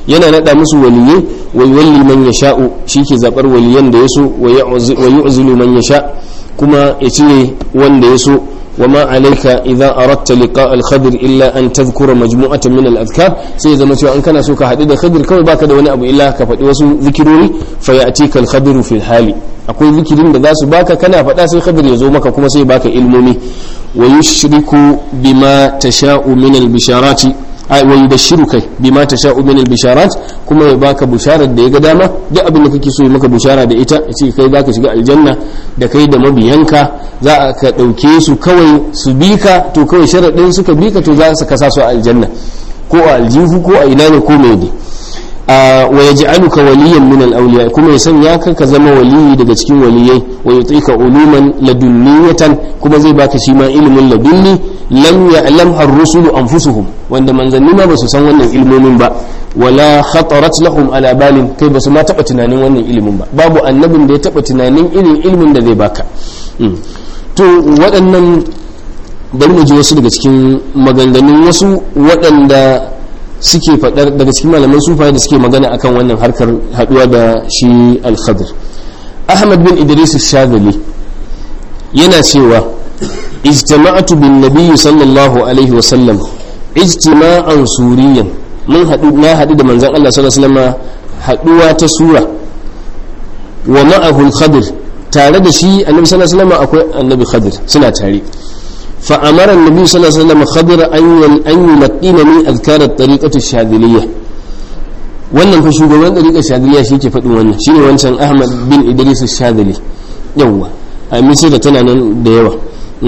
yana nada musu waliyai wa yuwalli man yasha'u shike zabar waliyan da yaso wa yu'zilu man yasha kuma ya cire wanda yaso وما عليك إذا أردت لقاء الخضر إلا أن تذكر مجموعة من الأذكار سيدا ما شو أن كان سوك حديد الخضر كوي باك دوني أبو إلا كفت وسو ذكروني فيأتيك الخضر في الحال أقول ذكرين داس باك كان فتاس الخضر يزومك كما سي باك إلمومي ويشرك بما تشاء من البشارات ويبشرك بما تشاء من البشارات كما يباك بشارة da ya ga dama duk abin da kake so yi maka bushara da ita ce kai zaka shiga aljanna da kai da mabiyanka za ka dauke su kawai su bika to kawai sharadin suka bika to za su kasa su a aljanna ko a aljihu ko a ina ne ko me ne wa yaj'aluka waliyan min al-awliya kuma ya sanya ka zama waliyi daga cikin waliyai wa yutika uluman ladunniyatan kuma zai baka shi ma ilimin ladunni lam ya'lamha ar-rusulu anfusuhum wanda manzanni ma ba su san wannan ilmomin ba wala khatarat lahum ala balin kai ba su ma taba tunanin wannan ilimin ba babu annabin da ya taba tunanin irin ilimin da zai baka to waɗannan bari mu ji wasu daga cikin maganganun wasu waɗanda suke faɗar daga cikin malaman sufaye da suke magana akan wannan harkar haɗuwa da shi al-Khadir. Ahmad bin Idris al-Shadhili yana cewa ijtama'tu bin nabiy sallallahu alaihi wa sallam ijtima'an suriyan mun haɗu da manzon Allah sallallahu alaihi wasallam haɗuwa ta sura wa ma'ahu al-Khadir tare da shi annabi sallallahu alaihi wasallam akwai annabi Khadir suna tare فأمر النبي صلى الله عليه وسلم خضر أن يلقينني أذكار الطريقة الشاذلية wannan fa shugaban ɗariƙar shadiliya shi ke faɗin wannan shine wancan Ahmad bin Idris Shadili yawa a misir da tana nan da yawa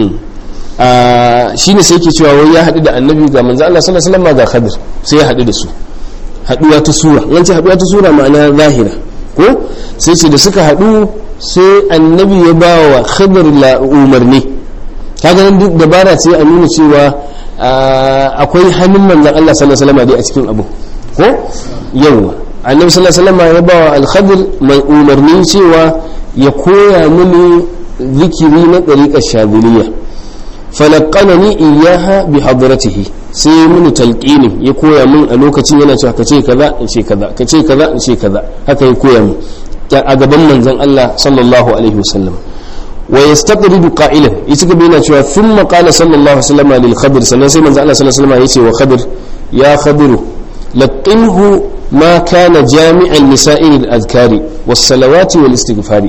shine sai ke cewa wai ya haɗu da annabi ga manzo Allah sallallahu alaihi wasallam ga Khadir sai ya haɗu da su haɗuwa ta sura wancan haɗuwa ta sura ma'ana zahira ko sai ce da suka haɗu sai annabi ya ba wa Khadir la umarni kaga nan duk dabara ce a nuna cewa akwai hannun manzon Allah sallallahu alaihi wasallam dai a cikin abu ko yawa annabi sallallahu alaihi wasallam ya bawa al-Khadir mai umarni cewa ya koya mini zikiri na tariqar shadiliya falaqanani iyaha bi hadratihi sai mini talqini ya koya min a lokacin yana cewa kace kaza in ce kaza kace kaza in ce kaza haka ya koya min a gaban manzon Allah sallallahu alaihi wasallam ويستطرد قائلا يتكب هنا شوى ثم قال صلى الله عليه وسلم للخضر سنسي من الله صلى الله عليه وسلم يتي وخضر يا خضر لقنه ما كان جامعا لسائر الأذكار والصلوات والاستغفار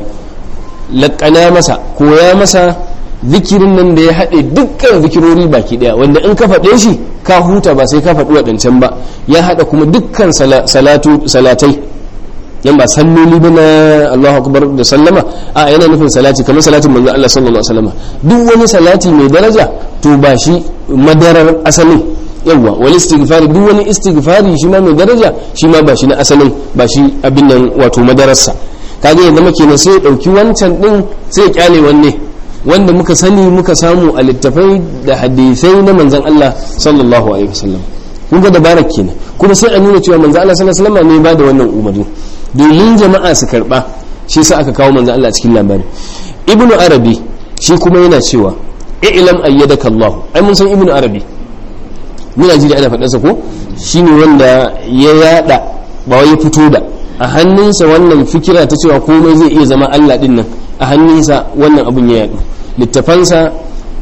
لقنا مسا كويا مسا ذكرن nan da ya haɗe dukkan zikirori baki daya wanda in ka faɗe shi ka huta ba sai ka faɗi waɗancan ba ya haɗa kuma dukkan salatai yan ba salloli ba na Allahu akbar da sallama a yana nufin salati kamar salatin manzo Allah sallallahu alaihi wasallam duk wani salati mai daraja to ba shi madarar asalin yawa wal istighfar duk wani istighfari shi ma mai daraja shi ma ba shi na asalin ba shi abin nan wato madararsa kaga yanzu muke ne sai ya dauki wancan din sai ya kyale wanne wanda muka sani muka samu a littafai da hadisai na manzon Allah sallallahu alaihi wasallam kun ga dabara kenan kuma sai a nuna cewa manzon Allah sallallahu alaihi wasallam ne ba da wannan umarni domin jama'a su karba shi sa aka kawo manzon Allah cikin labari ibnu arabi shi kuma yana cewa i'lam ayyadaka Allah ai mun san ibnu arabi muna ji da ana faɗa sa ko shine wanda ya yada ba wai ya fito da a hannunsa wannan fikira ta cewa komai zai iya zama Allah din nan a hannunsa wannan abun ya yadu littafansa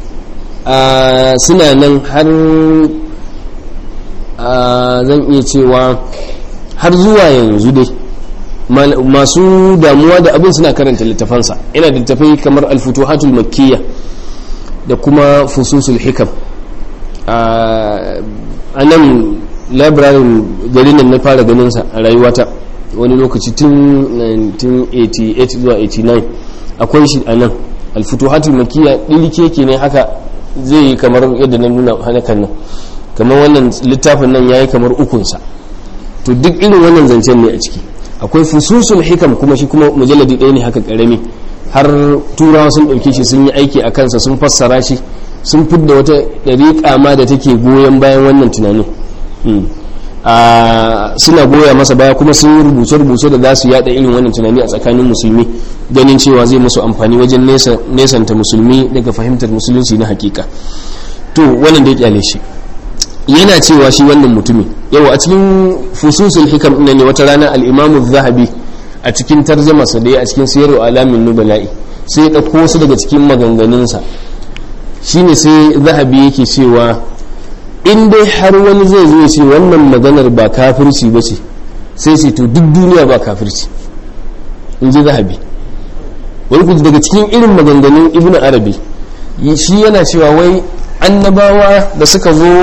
suna nan har zan iya cewa har zuwa yanzu dai masu damuwa da abin suna karanta littafansa ina da littafai kamar al-futuhatul makkiyya da kuma fususul hikam a nan labirarin garin nan na fara ganin sa a rayuwata wani lokaci tun 1988 zuwa 89 akwai shi a nan al-futuhatul makkiyya ɗilike ne haka zai yi kamar yadda na nuna hanakan nan kamar wannan littafin nan yayi kamar ukunsa to duk irin wannan zancen ne a ciki akwai fususul hikam kuma shi kuma mujalladi ɗaya ne haka ƙarami har turawa sun ɗauke shi sun yi aiki a kansa sun fassara shi sun fidda wata ɗariƙa ma da take goyon bayan wannan tunanin suna goya masa baya kuma sun yi rubuce-rubuce da za su yada irin wannan tunani a tsakanin musulmi ganin cewa zai musu amfani wajen nesanta musulmi daga fahimtar musulunci na hakika to wannan da ya kyale shi yana cewa shi wannan mutumi yawa a cikin fususul hikam ne wata rana al-Imam az-Zahabi a cikin tarjumarsa da ya a cikin Siyarul Alamin Nubala'i sai ya dauko wasu daga cikin maganganunsa shine sai Zahabi yake cewa in dai har wani zai zo ya ce wannan maganar ba kafirci bace sai ce to duk duniya ba kafirci in ji Zahabi. wani daga cikin irin maganganun Ibn Arabi shi yana cewa wai annabawa da suka zo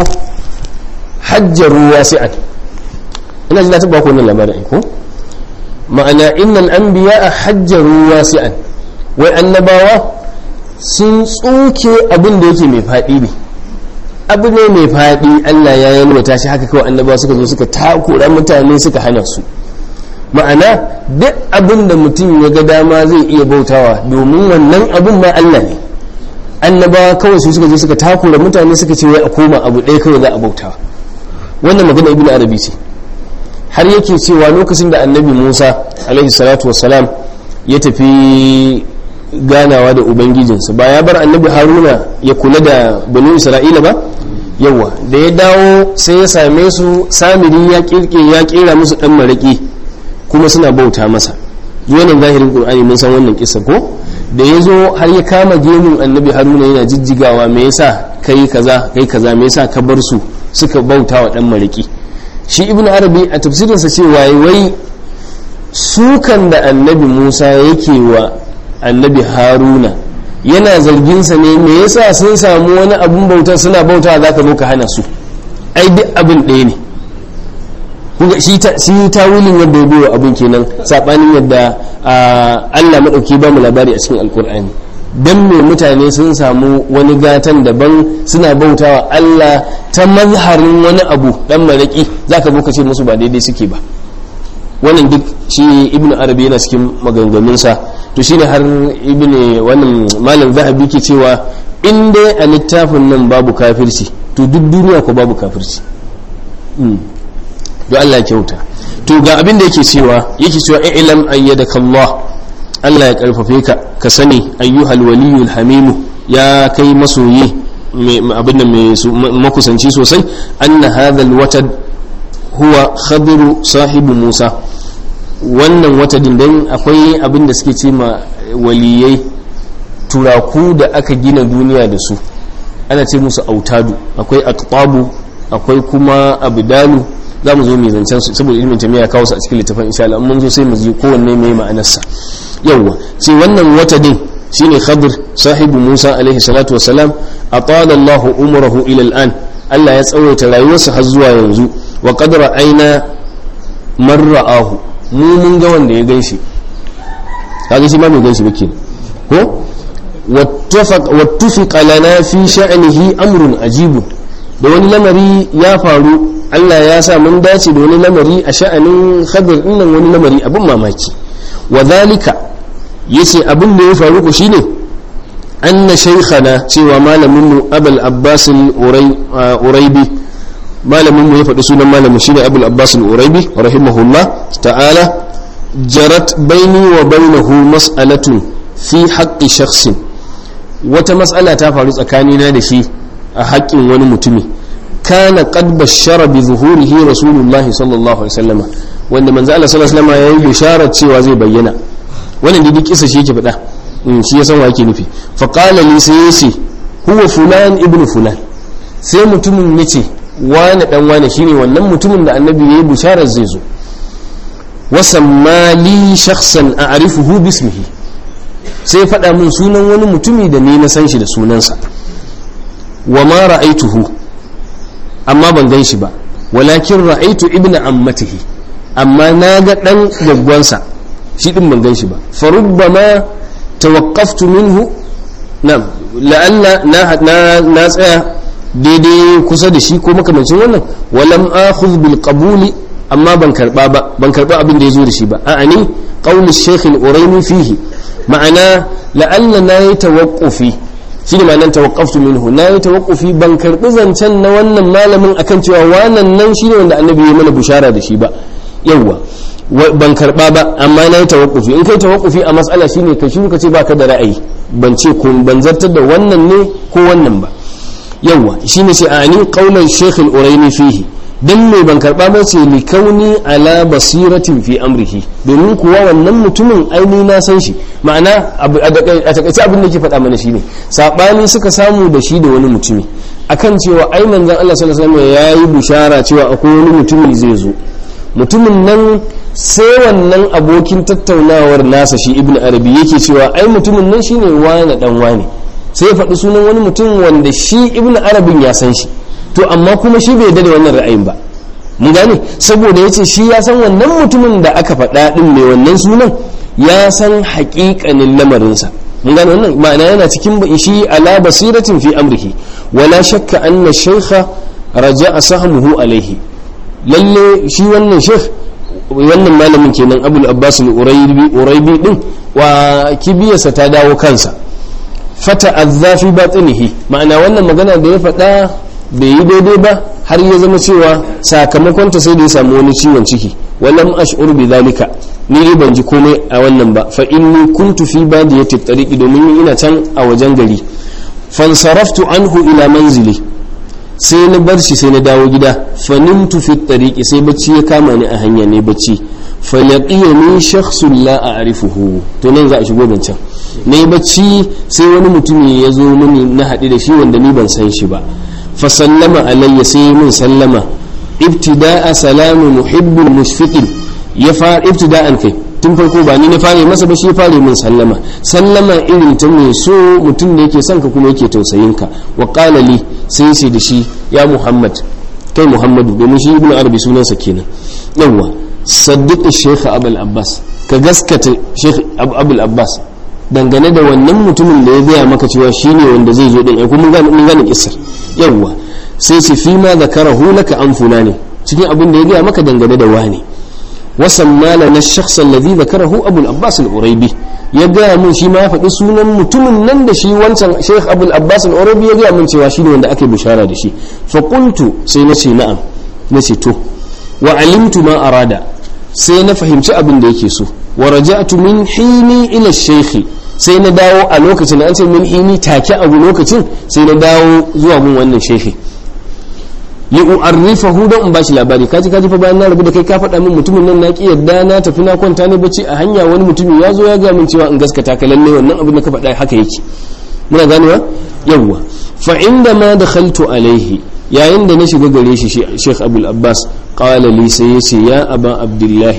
hajjaru wasi'an, ina ji na taba ku wannan labarin ko ma'ana innal anbiya hajjaru wasi'an, wai annabawa sun tsuke abin da yake mai fadi ne, abu ne mai fadi Allah ya yalwata shi haka kawai annabawa suka zo suka takura mutane suka hana su. ma'ana duk abin da mutum ya ga dama zai iya bautawa domin wannan abin ma Allah ne, annabawa kawai su suka je suka takura mutane suka ce wai a koma abu ɗaya kawai za a bautawa. wannan magana Ibn Arabi ce har yake cewa lokacin da annabi Musa alaihi salatu wassalam ya tafi ganawa da ubangijinsa ba ya bar annabi Haruna ya kula da banu Isra'ila ba, yawa da ya dawo sai ya same su samiri ya kera musu dan maraki kuma suna bauta masa. wannan zahirin Qur'ani mun san wannan kissa ko da ya zo har ya kama gemun annabi Haruna yana jijjigawa me yasa kai kaza me yasa ka bar su suka bauta wa dan mariki. shi Ibn Arabi a tafsirinsa cewa wai sukan da annabi Musa yake wa annabi Haruna yana zarginsa ne me yasa sun samu wani abun bautar suna bauta za ka zo ka hana su, ai duk abin ɗaya ne. kuga shi tawilin yadda ya biyo abin kenan sabanin yadda Allah madauki ba mu labari a cikin alkur'ani. dan me mutane sun samu wani gatan daban suna bautawa Allah ta mazharin wani abu dan maraki zaka zo ka ce musu ba daidai suke ba. wannan duk shi Ibn Arabi yana cikin maganganunsa to shine har wannan malam Zahabi ke cewa in dai a littafin nan babu kafirci to duk duniya ko babu kafirci. don Allah ya kyauta. to ga abin da yake cewa ilam ayyadaka Allah ya karfafe ka sani ayyuhal waliyul hamimu ya kai masoyi abin da mai makusanci sosai anna hadhal watad huwa khadru sahibu Musa. wannan watadin dan akwai abin da suke ce ma waliyai turaku da aka gina duniya da su ana ce musu autadu, akwai aqtabu akwai kuma abdalu. za mu zo mai zancen su saboda ilmin jami'a kawo su a cikin littafin insha Allah mun zo sai mu ji kowanne mai ma'anarsa. yawwa sai wannan wata din shine Khadir sahibu Musa alaihi salatu wassalam atala Allahu umrahu ila al'an, Allah ya tsawaita rayuwarsa har zuwa yanzu. wa qad ra'ayna man ra'ahu, mu mun ga wanda ya ganshi, kaga shi ma mai ganshi bake ko wattafaqa lana fi sha'nihi amrun ajib, da wani lamari ya faru Allah ya sa mun dace da wani lamari a sha'anin Khadir dinnan, wani lamari abin mamaki. wa zalika yace abin da ya faru ku shine anna shaykhana cewa malamin mu Abul Abbas al-Uraybi, malamin mu ya faɗi sunan malamin shine Abul Abbas al-Uraybi rahimahullah ta'ala, jarat baini wa bainahu mas'alatun fi haqqi shakhsin, wata mas'ala ta faru tsakanina da shi a haƙƙin wani mutumi. kana qad bashara bi zuhurihi rasulullahi sallallahu alaihi wasallam, wanda manzo Allah sallallahu alaihi wasallam yayi bishara cewa zai bayyana. wannan duk kisa shi yake faɗa, shi ya san wa yake nufi. fa qala li sayyisi huwa fulan ibn fulan, sai mutumin yace wani dan wani shine wannan mutumin da annabi yayi bisharar zai zo. wa samma li shakhsan a'rifuhu bismihi, sai faɗa mun sunan wani mutumi da ni na san shi da sunansa. wa ma ra'aituhu, amma ban gan shi ba. walakin ra'aitu ibnu ammatihi, amma na ga dan gaggwansa, shi din ban gan shi ba. fa rubbama tawaqqaftu minhu, la'alla na tsaya daidai kusa da shi ko makamancin wannan. walam akhudh bil qabuli, amma ban karba abin da yazo da shi ba. a'ani qawl ash-shaykh al-uraymi fihi, ma'ana la'alla na yi tawaqqufi, shi ne ma'anar tawaqqaftu minhu, na yi tawaqqufi ban karbi zancen na wannan malamin akan cewa wannan nan shi ne wanda annabi ya mana bushara da shi ba. yawwa ban karba ba, amma na yi tawaqqufi. in kai tawaqqufi a mas'ala shine ka shiru ka ce baka da ra'ayi, ban ce ko ban zartar da wannan ne ko wannan ba. yawa shine sai ani qaulan shaykh al-urayni fihi dan me ban karba ba ce li kauni ala basiratin fi amrihi domin kuwa wannan mutumin aini na san shi ma'ana a takaice abin da ke faɗa mana shine sabani suka samu da shi da wani mutumi akan cewa ai manzon Allah sallallahu alaihi wasallam yayi bushara cewa akwai wani mutumi zai zo mutumin nan sai wannan abokin tattaunawar nasa shi ibnu arabi yake cewa ai mutumin nan shine wani dan wani sai ya faɗi sunan wani mutum wanda shi ibnu arabin ya san shi to amma kuma shi bai yarda da wannan ra'ayin ba mun gane saboda yace shi ya san wannan mutumin da aka faɗa din mai wannan sunan ya san haƙiƙanin lamarinsa mun gane wannan ma'ana yana cikin shi ala basiratin fi amrihi wala shakka anna shaykha raja'a sahmuhu alaihi lalle shi wannan shaykh wannan malamin kenan abul abbas al-uraybi din wa kibiyarsa ta dawo kansa fata azzafi batinihi ma'ana wannan magana da ya faɗa bai yi daidai ba har ya zama cewa sakamakon ta sai da ya samu wani ciwon ciki walam ash'ur bi zalika ni dai ban ji komai a wannan ba fa inni kuntu fi badiyati tariqi domin ina can a wajen gari fansaraftu anhu ila manzili sai na bar shi sai na dawo gida fa nimtu fi tariqi sai bacci ya kama ni a hanya ne bacci fa yaqiyani shakhsun la a'rifuhu to nan za a shigo bancan ne bacci sai wani mutumi ya zo mini na haɗu da shi wanda ni ban san shi ba fa sallama alayya sai min sallama ibtida'a salamu muhibbin mushfiqin ya fara ibtida'an kai tun farko ba ni na fare masa ba shi ya fare min sallama irin ta mai so mutum da yake son ka kuma yake tausayin ka wa qala li sai da shi ya muhammad kai muhammadu domin shi ibnu arabi sunansa kenan yawa saddiq shaykh abul abbas ka gaskata shaykh abul abbas dangane da wannan mutumin da ya gaya maka cewa shine wanda zai zo din ai kuma mun gane kissar yawa sai fi ma zakarahu laka an fulani cikin abin da ya gaya maka dangane da wani wasamma lana ash-shakhs alladhi zakarahu abu al-abbas al-uraybi ya gaya mun shi ma ya faɗi sunan mutumin nan da shi wancan sheikh abu al-abbas al-uraybi ya gaya mun cewa shine wanda ake bishara da shi fa qultu sai nace na'am nace to wa alimtu ma arada sai na fahimci abin da yake so wa raja'tu min hini ila ash-shaykh sai na dawo a lokacin da an ce min hini take abu lokacin sai na dawo zuwa gun wannan sheikh li u'arrifahu don in bashi labari kaji fa bayan na rabu da kai ka faɗa min mutumin nan na ki yadda na tafi na kwanta ne bacci a hanya wani mutumi ya zo ya ga min cewa in gaskata ka lalle wannan abin da ka faɗa haka yake muna ganewa yawwa fa inda ma dakhaltu alaihi yayin da na shiga gare shi Sheikh Abdul Abbas qala li sai yace ya aba Abdullah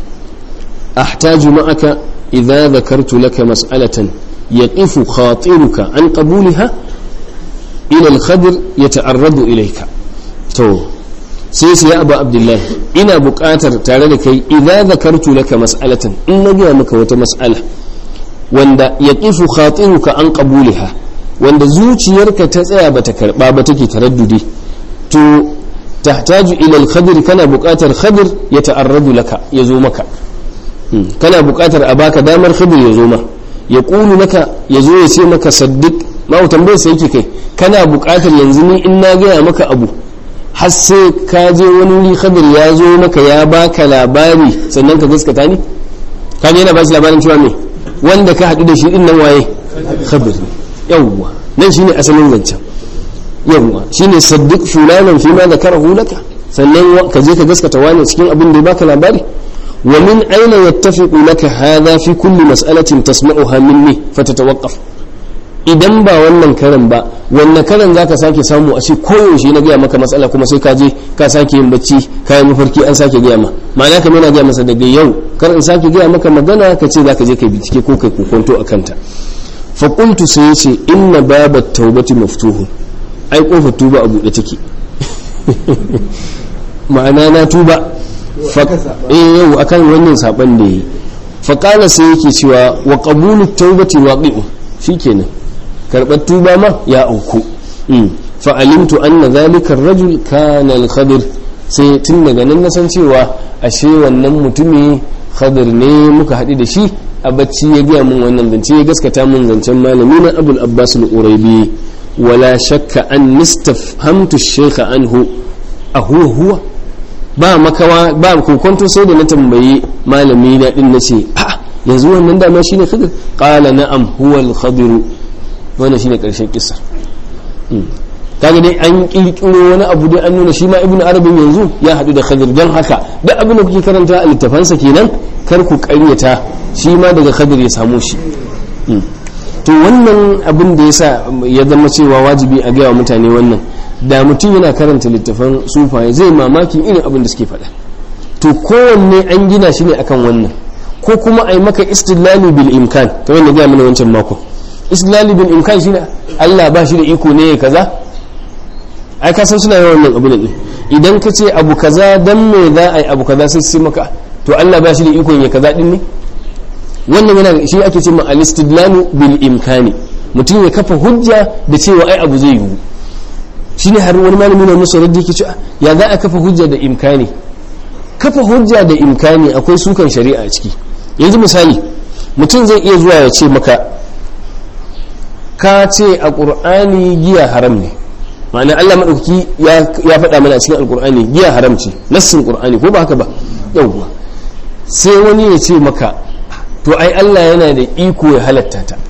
ahtaju ma'aka idza dhakartu laka mas'alatan yaqifu khatiruka an qabulaha ila al-khadr yata'arradu ilayka to sai ya abu abdullahi ina buƙatar tare da kai idan zakartu laka mas'alatan in na gaya maka wata mas'ala wanda ya ƙifu khatiruka an qabuliha wanda zuciyarka ta tsaya bata karba ba take taraddudi to tahtaju ila al-khadir kana buƙatar khadir ya ta'arradu laka ya zo maka kana buƙatar a baka damar khadir ya zo ma ya qulu laka ya zo ya ce maka saddiq ma tambayar sai yake kai kana buƙatar yanzu ni in na gaya maka abu har sai ka je wani wuri khadir ya zo maka ya baka labari sannan ka gaskata ni ka je yana ba shi labarin cewa me wanda ka haɗu da shi din nan waye khadir yawwa nan shine asalin zancen yawwa shine saddiq fulanan fi ma zakarahu laka sannan ka je ka gaskata wani cikin abin da ya baka labari wa min aina yattafiqu laka hadha fi kulli mas'alatin tasma'uha minni fatatawaqqaf idan ba wannan karan ba wanne karan za ka sake samu a ce koyaushe na gaya maka matsala kuma sai ka je ka sake yin bacci ka yi mafarki an sake gaya ma ma'ana kamar yana gaya masa daga yau kar in sake gaya maka magana ka ce za ka je ka bincike ko kai kokonto a kanta fa qultu sai ya ce inna babat taubati maftuhun ai kofar tuba a buɗe take ma'ana na tuba yau akan wannan saban da yi fa qala sai yake cewa wa qabulu taubati waqi'u shikenan karɓar tuba ma ya auku fa'alimtu anna zalika rajul kana al-khadir sai tun daga nan nasan cewa ashe wannan mutumi khadir ne muka haɗu da shi a bacci ya gaya mun wannan zance ya gaskata mun zancen malami na abul abbas al-uraybi wala shakka an nistafhamtu ash-shaykh anhu huwa ba makawa ba kokonto sai da na tambayi malami na din nace yanzu wannan dama shine khadir qala na'am huwa al-khadir wannan shine karshen kissa kaga dai an kirkiro wani abu dai an nuna shi ma ibnu arabi yanzu ya hadu da khadir don haka duk abin da kuke karanta a littafansa kenan kar ku ƙaryata shi ma daga khadir ya samu shi. To wannan abin da yasa ya zama cewa wajibi a gaya wa mutane wannan, da mutum yana karanta littafan sufaye zai mamaki irin abin da suke faɗa. To kowanne an gina shi ne akan wannan, ko kuma a yi maka istidlali bil imkan kamar da gaya mana wancan mako. Istidlali bil imkan shine Allah ba shi da iko ne ya kaza, ai ka san suna yawan wannan abin din. Idan ka ce abu kaza dan me za a yi abu kaza sai maka to Allah ba shi da iko ya kaza din ne. Wannan yana shi ake cewa al-istidlalu bil imkani, mutum ya kafa hujja da cewa ai abu zai yiwu. Shine har wani malami ne musu raddi yake cewa ya za a kafa hujja da imkani. Kafa hujja da imkani akwai sukan shari'a a ciki. Yanzu misali mutum zai iya zuwa ya ce maka ka ce a Qur'ani giya haram ne, ma'ana Allah madaukaki ya faɗa mana a cikin Al-Qur'ani giya haram ce, nassin Qur'ani ko ba haka ba. Yawwa sai wani ya ce maka to ai Allah yana da iko ya halatta ta.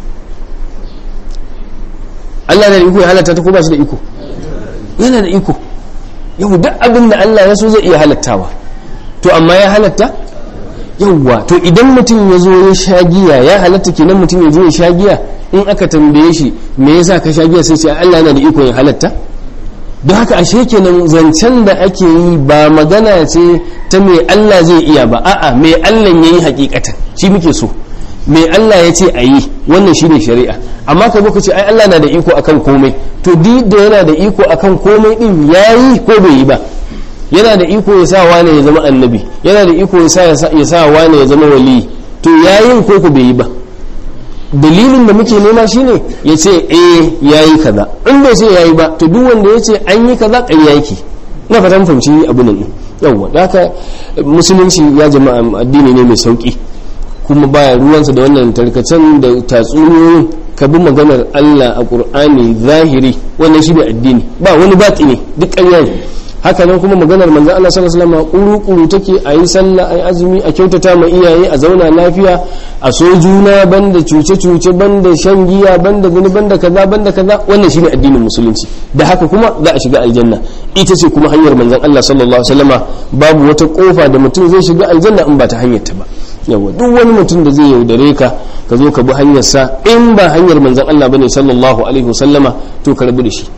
Allah yana da iko ya halatta ta ko ba shi da iko? Yana da iko. Yau duk abin da Allah ya so zai iya halattawa, to amma ya halatta? Yawwa to idan mutum ya zo ya sha giya ya halatta kenan mutum ya zo ya sha giya, in aka tambaye shi me yasa ka sha giya sai ce Allah yana da iko ya halatta. Don haka ashe kenan zancen da ake yi ba magana ce ta me Allah zai iya ba, a'a me Allah yayi hakikatan shi muke so, me Allah ya ce a yi wannan shi ne shari'a. Amma ka zo ka ce ai Allah na da iko akan komai, to duk da yana da iko akan komai din yayi ko bai yi ba. Yana da iko ya sa wane ya zama annabi, yana da iko ya sa wane ya zama wali, to yayin ko ku bai yi ba. Dalilin da muke nema shine ya ce yayi kaza, in bai ce yayi ba to duk wanda ya ce an yi kaza ƙarya yake. Na fatan fahimci abu nan yawwa. Da haka musulunci ya jama'a addini ne mai sauki, kuma baya ruwansa da wannan tarkacen da tatsuniyoyin. Ka bi maganar Allah a Qur'ani zahiri, wannan shi ne addini, ba wani baki ne, duk ƙarya ne. Haka nan kuma maganar manzon Allah sallallahu alaihi wasallam kuru take a yi sallah, a yi azumi, a kyautata ma iyaye, a zauna lafiya, a so juna, banda cuce-cuce, banda shan giya, banda zuni, banda kaza, wannan shine addinin musulunci. Da haka kuma za a shiga aljanna. Ita ce kuma hanyar manzon Allah sallallahu alaihi wasallam. Babu wata kofa da mutum zai shiga aljanna in ba ta hanyar ta ba. Yawa duk wani mutum da zai yaudare ka ka zo ka bi hanyar sa, in ba hanyar manzon Allah bane sallallahu alaihi wasallama, to ka rabu da shi.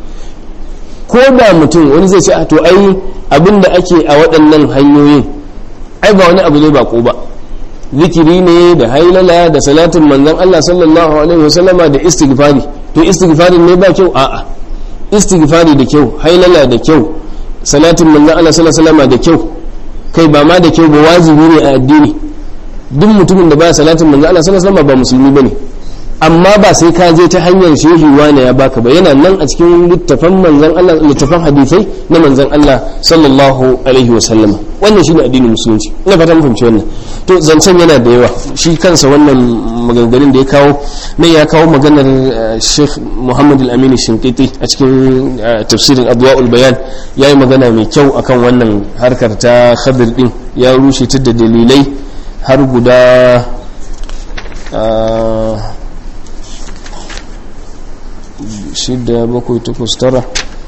Ko da mutum wani zai ce to ai abinda ake a waɗannan hanyoyin ai ba wani abu ne ba ko ba, zikiri ne da hailala da salatin manzon Allah sallallahu alaihi wasallama da istighfari. To istighfarin ne ba kyau? A'a, istighfari da kyau, hailala da kyau, salatin manzon Allah sallallahu alaihi wasallama da kyau, kai ba ma da kyau ba, wajibi ne a addini. Duk mutumin da ba salatin manzon Allah sallallahu alaihi wasallama ba musulmi bane. Amma ba sai ka je ta hanyar shehu wane ya baka ba, yana nan a cikin littafan manzon Allah, littafan hadisai na manzon Allah sallallahu alaihi wa sallama. Wannan shine addinin musulunci. Ina fata mun fahimci wannan. To zancen yana da yawa, shi kansa wannan maganganun da ya kawo nan, ya kawo maganar Sheikh Muhammad Al-Amin Shinqiti a cikin tafsirin Adwa'ul Bayan, yayi magana mai kyau akan wannan harkar ta Khadir din, ya rushe ta da dalilai har guda 6, 7, 8, 9.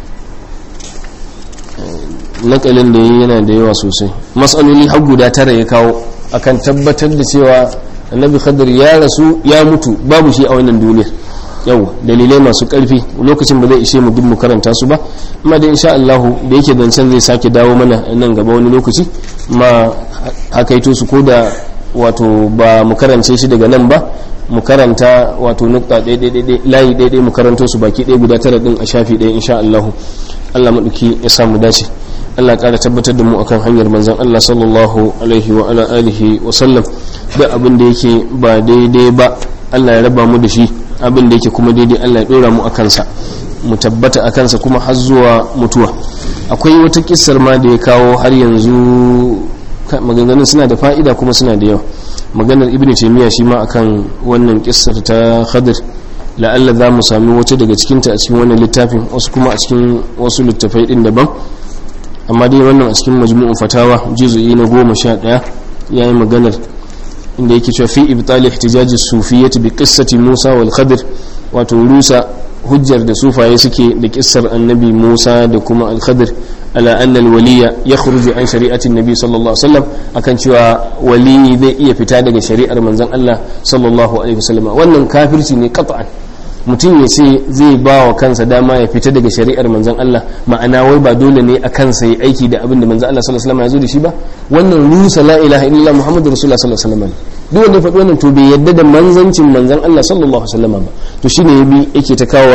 Nakalin da yana da yawa sosai. Matsaloli har guda 9 ya kawo akan tabbatar da cewa Annabi Khadir ya rasu, ya mutu, babu shi a wannan duniyar. Yau dalilai masu karfi, lokacin ba zai ishe mu duk mu karanta su ba, amma da insha Allah da yake zancen zai sake dawo mana nan gaba wani lokaci ma hakaito su, ko da wato ba mu karance shi daga nan ba, mu karanta wato nukta ɗaiɗaiɗaiɗai, layi ɗaiɗai, mu karanto su baki ɗaya guda 9 ɗin a shafi ɗaya insha Allah. Allah maɗauki ya samu dace. Allah ƙara tabbatar da mu akan hanyar manzon Allah sallallahu alaihi wa ala alihi wa sallam. Da abin da yake ba daidai ba Allah ya raba mu da shi, abin da yake kuma daidai Allah ya ɗora mu akan sa, mu tabbata akan sa kuma har zuwa mutuwa. Akwai wata kissar ma da ya kawo har yanzu, maganganun suna da fa'ida kuma suna da yawa. Maganar Ibn Taymiyyah shi ma akan wannan kissar ta Khadir, la'alla za mu sami wata daga cikinta a cikin wannan littafin, wasu kuma a cikin wasu littafai din daban, amma dai wannan a cikin Majmu'u Fatawa juz'i na 11 yayi maganar inda yake cewa fi ibtali ihtijaji sufiyyati bi qissati Musa wal Khadir, wato rusa hujjar da sufaye suke da kissar annabi Musa da kuma al-Khadir ala anna al-waliya yakhruju an shari'ati an-nabi sallallahu alaihi wasallam akan cewa wali zai iya fita daga shari'ar manzon Allah sallallahu alaihi wasallam wannan kafirci ne qat'an. Mutum ya ce zai ba wa kansa dama ya fita daga shari'ar manzon Allah, ma'ana wai ba dole ne a kansa ya aiki da abin da manzon Allah sallallahu alaihi wasallam ya zo da shi ba, wannan rusa la ilaha illallah muhammadur rasulullah sallallahu alaihi wasallam. Duk wanda ya faɗi wannan to bai yadda da manzancin manzon Allah sallallahu alaihi wasallam ba. To shine yabi yake ta kawo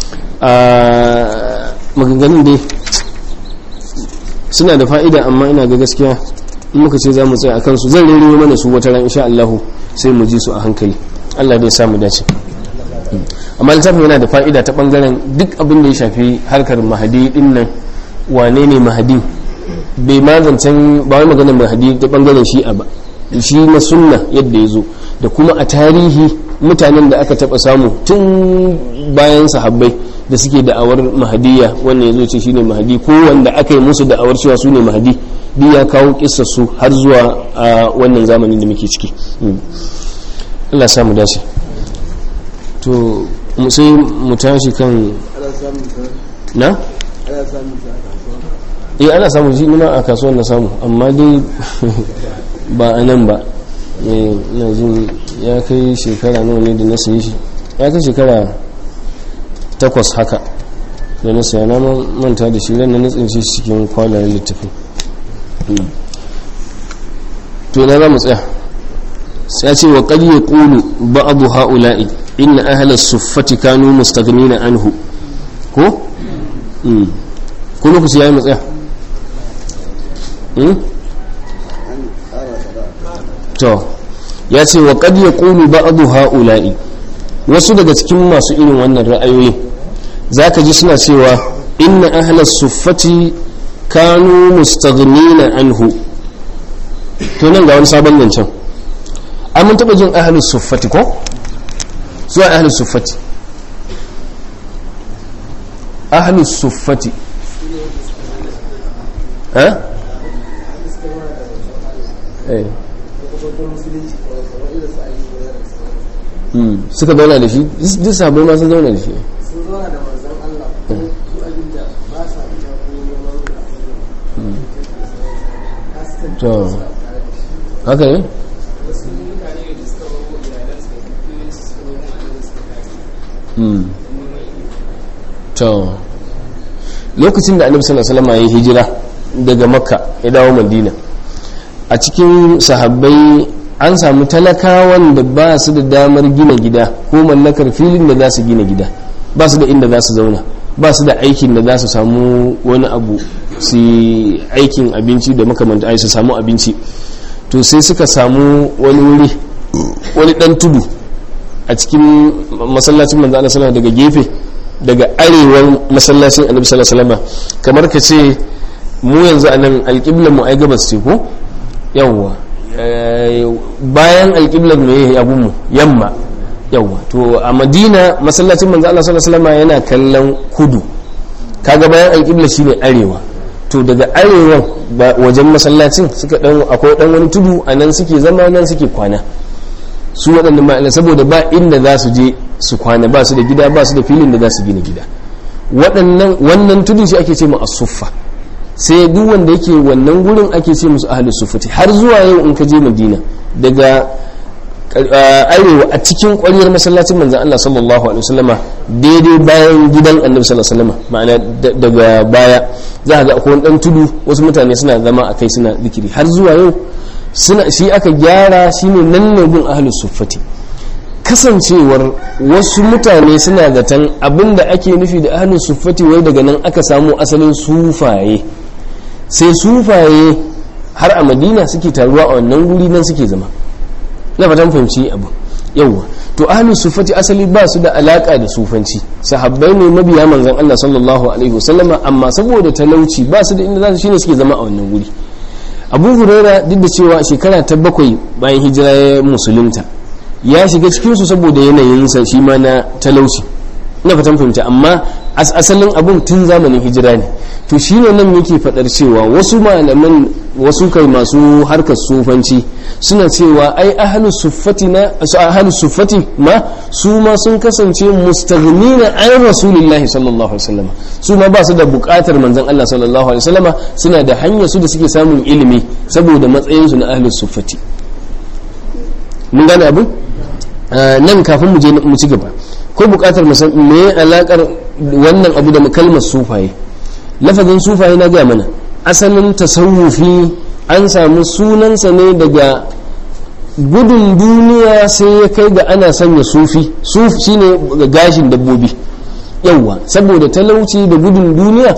maganganun dai suna da fa'ida, amma ina ga gaskiya in muka ce za mu tsaya akan su zan rere mana su wata ran insha Allah sai mu ji su a hankali. Allah dai samu dace. Amma littafin yana da fa'ida ta bangaren duk abin da ya shafi harkar mahadi din nan, wane ne mahadi, bai mazancan ba wai maganar mahadi ta bangaren shi'a ba, shi na sunna yadda ya zo, da kuma a tarihi mutanen da aka taba samu tun bayan sahabbai da suke da'awar mahadiya, wannan ya zo ce shine mahadi, ko wanda aka yi musu da'awar cewa su ne mahadi, duk ya kawo kissar su har zuwa a wannan zamanin da muke ciki. Allah samu dace. To sai mu tashi kan na? Ana samu shi nuna a kasuwar na samu, amma dai ba a nan ba. Ina jin ya kai shekara nawa ne da na sayi shi, ya kai shekara 8 haka da na saya, na manta da shi ran na tsinci cikin kwalayen littafin. To na za mu tsaya. sai ce wa qad yaqulu ba'd ha'ula'i inna ahla as-suffati kanu mustaghnina anhu ko ko lokaci yayi matsaya to ya ce wa qad yaqulu ba'd ha'ula'i, wasu daga cikin masu irin wannan ra'ayoyi zaka ji suna cewa inna ahla as-suffati kanu mustaghnina anhu. to nan ga wani sabon zancen, mun taɓa jin ahalus suffati ko? zuwa ahalus suffati, ahalus suffati suka zauna da shi, duk sabai ma sun zauna da shi, sun zauna da manzan Allah su abinda ba sa fita ko neman to haka ne? to lokacin da annabi sallallahu alaihi wasallam ya hijira daga makka ya dawo madina, a cikin sahabbai an samu talakawan da ba su da damar gina gida ko mallakar filin da za su gina gida, ba su da inda za su zauna, ba su da aikin da za su samu wani abu su aikin abinci da makamanta ai su samu abinci. to sai suka samu wani wuri, wani dan tudu a cikin masallacin manzo Allah sallallahu daga gefe, daga arewan masallacin annabi sallallahu alaihi wasallam, kamar ka ce mu yanzu anan alqiblan mu ai gabas ce ko yawwa, bayan alqiblan mu yayi abun mu yamma yawwa. to a Madina masallacin manzo Allah sallallahu alaihi wasallam yana kallon kudu, kaga bayan alqibla shine arewa. to daga arewan wajen masallacin suka dan akwai dan wani tudu anan suke zama, nan suke kwana su waɗannan ma'ana, saboda ba inda za su je su kwana, ba su da gida, ba su da filin da za su gina gida. wannan tudu shi ake ce mu as-suffa, sai duk wanda yake wannan gurin ake ce musu ahlus suffati. har zuwa yau in ka je Madina daga arewa a cikin ƙwariyar masallacin manzon Allah sallallahu alaihi wasallama, daidai bayan gidan annabi sallallahu alaihi wasallama, ma'ana daga baya za ka ga akwai wani dan tudu, wasu mutane suna zama a kai suna zikiri, har zuwa yau shi aka gyara, shine nan ne gun ahlus suffati. kasancewar wasu mutane suna zaton abinda ake nufi da ahlus suffati wai daga nan aka samu asalin sufaye, sai sufaye har a Madina suke taruwa a wannan guri, nan suke zama. na fatan fahimci abu yawwa. to ahlus suffati asali ba su da alaka da sufanci, sahabbai ne mabiya manzon Allah sallallahu alaihi wasallama, amma saboda talauci ba su da inda za su, shine suke zama a wannan guri. Abu Huraira duk da cewa shekara ta 7 bayan hijira ya musulunta, ya shiga cikin su saboda yanayinsa shi ma na talauci. ina fatan fahimta, amma asalin abun tun zamanin hijira ne. to shine nan yake fadar cewa wasu malaman, wasu kai masu harkar sufanci suna cewa ai ahlus suffati ma su ma sun kasance mustaghnina an rasulillahi sallallahu alaihi wasallam, su ma ba su da bukatar manzon Allah sallallahu alaihi wasallam, suna da hanyar su da suke samun ilimi saboda matsayin su na ahlus suffati. mun gane abun nan kafin mu je mu ci gaba, ko bukatar mu san me alakar wannan abu da kalmar sufaye. lafazin sufaye na ga mana asalin tasawufi an samu sunansa ne daga gudun duniya sai ya kai ga ana sanya sufi shine gashin dabbobi, yawwa saboda talauci da gudun duniya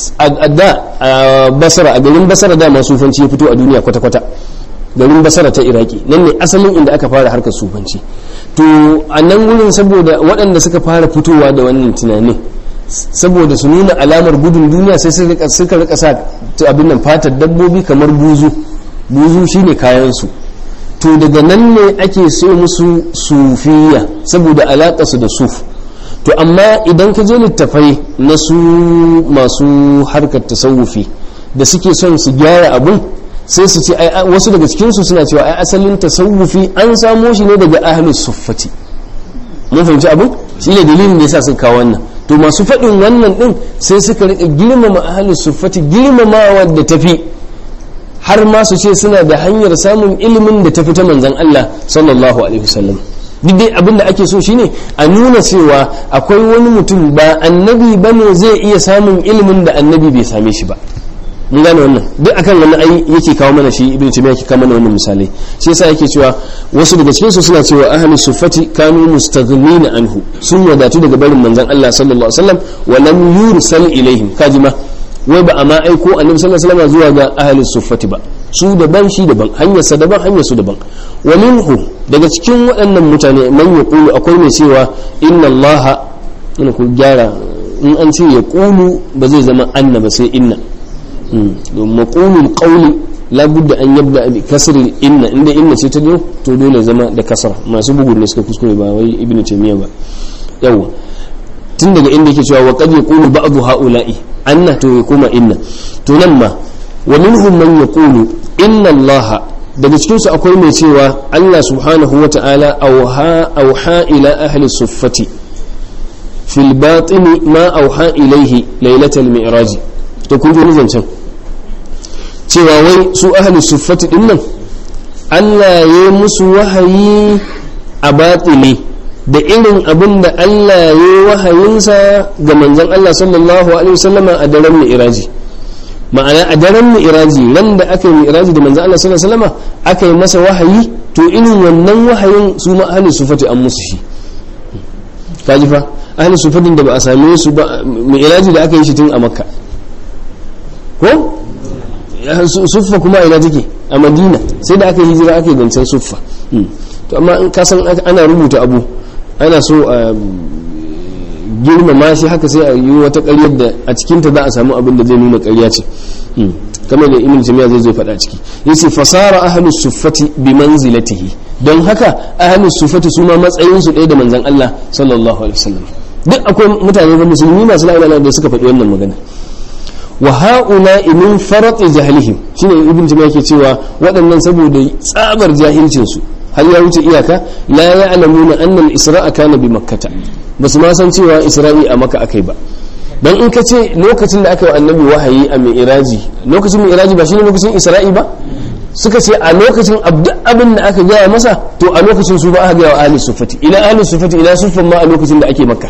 a basara, a garin basara dama sufanci ya fito a duniya kwata-kwata, garin basara ta iraki nan ne asalin inda aka fara harkar sufanci. to a nan wurin saboda waɗanda suka fara fitowa da wannan tunanin saboda su nuna alamar gudun duniya sai suka rika sa abin nan fatar dabbobi kamar buzu shine kayansu. to daga nan ne ake so musu sufiya saboda alaƙarsu da suf. to amma idan ka je littafai na su masu harkar tasawufi da suke son su gyara abun sai su ce wasu daga cikinsu suna cewa ai asalin tasawufi an samo shi ne daga ahlus suffati. mun fahimci abun shi ne dalilin da yasa suka kawo wannan. to masu faɗin wannan ɗin sai suka rika girmama ahlus suffati girmamawa da tafi, har ma su ce suna da hanyar samun ilimin da tafi ta manzon Allah sallallahu alaihi wasallam. duk dai abin da ake so shine a nuna cewa akwai wani mutum ba annabi bane zai iya samun ilimin da annabi bai same shi ba. mun gane wannan duk akan wannan ai yake kawo mana shi ibnu taymiya yake kawo mana wannan misalai. shi yasa yake cewa wasu daga cikin su suna cewa ahlus suffati kanu mustaghnina anhu, sun wadatu daga barin manzon Allah sallallahu alaihi wasallam wa lam yursal ilaihim. kajima wai ba a ma aiko annabi sallallahu alaihi wasallam zuwa ga ahlus suffati ba, su daban shi daban, hanyar sa daban hanyar su daban. wa minhu daga cikin waɗannan mutane man yaqulu akwai mai cewa inna allaha, ina ku gyara in an ce yaqulu ba zai zama annaba sai inna. maqulul qawli la budda an yabda bi kasri inna, inda inna ce ta biyo to dole zama da kasra. masu bugun ne suka kuskure ba wai ibnu taymiya ba. yawa tun daga inda yake cewa wa qad yaqulu ba'du haula'i anna, to ya kuma inna. to nan ma wa minhum man yaqulu inna allaha, daga cikin su akwai mai cewa Allah subhanahu wa ta'ala auha ila ahli suffati fil batini ma auha ilaihi lailatal mi'raj. to kun ji zancen cewa wai su ahli suffati din nan Allah ya musu wahayi a batini da irin abin da Allah ya yi wahayinsa ga manzon Allah sallallahu alaihi wasallama a daren mi'raji. ma'ana a daren mi'raji ran da aka yi mi'raji da manzon Allah sallallahu alaihi wasallama aka yi masa wahayi, to irin wannan wahayin su ma ahli suffati an musu shi. kaji fa ahli suffatin da ba a same su ba mi'raji da aka yi shi tun a Makka ko suffa kuma ina take a Madina, sai da aka yi hijira aka yi zancen suffa. to amma in ka san ana rubuta abu ana so a girmama shi haka sai a yi wata ƙaryar da a cikinta za a samu abin da zai nuna ƙarya ce. kamar da ibn jami'a zai faɗa ciki yace fasara ahlus suffati bi manzilatihi, don haka ahlus suffati su ma matsayin su ɗaya da manzon Allah sallallahu alaihi wasallam. duk akwai mutane da musulmi masu la'ila da suka faɗi wannan magana. wa haula min farat jahlihim, shine ibn jami'a yake cewa waɗannan saboda tsabar jahilcin su har ya wuce iyaka, la ya'lamuna anna al-isra'a kana bi makkah, basu ma san cewa isra'i a makka akai ba. dan in ka ce lokacin da aka yi annabi wahayi a mi'raji, lokacin mi'raji ba shine lokacin isra'i ba, suka ce a lokacin abin da aka gaya masa to a lokacin su ba aka gaya wa ahli sufati, ila ahli sufati ila suffan ma a lokacin da ake makka.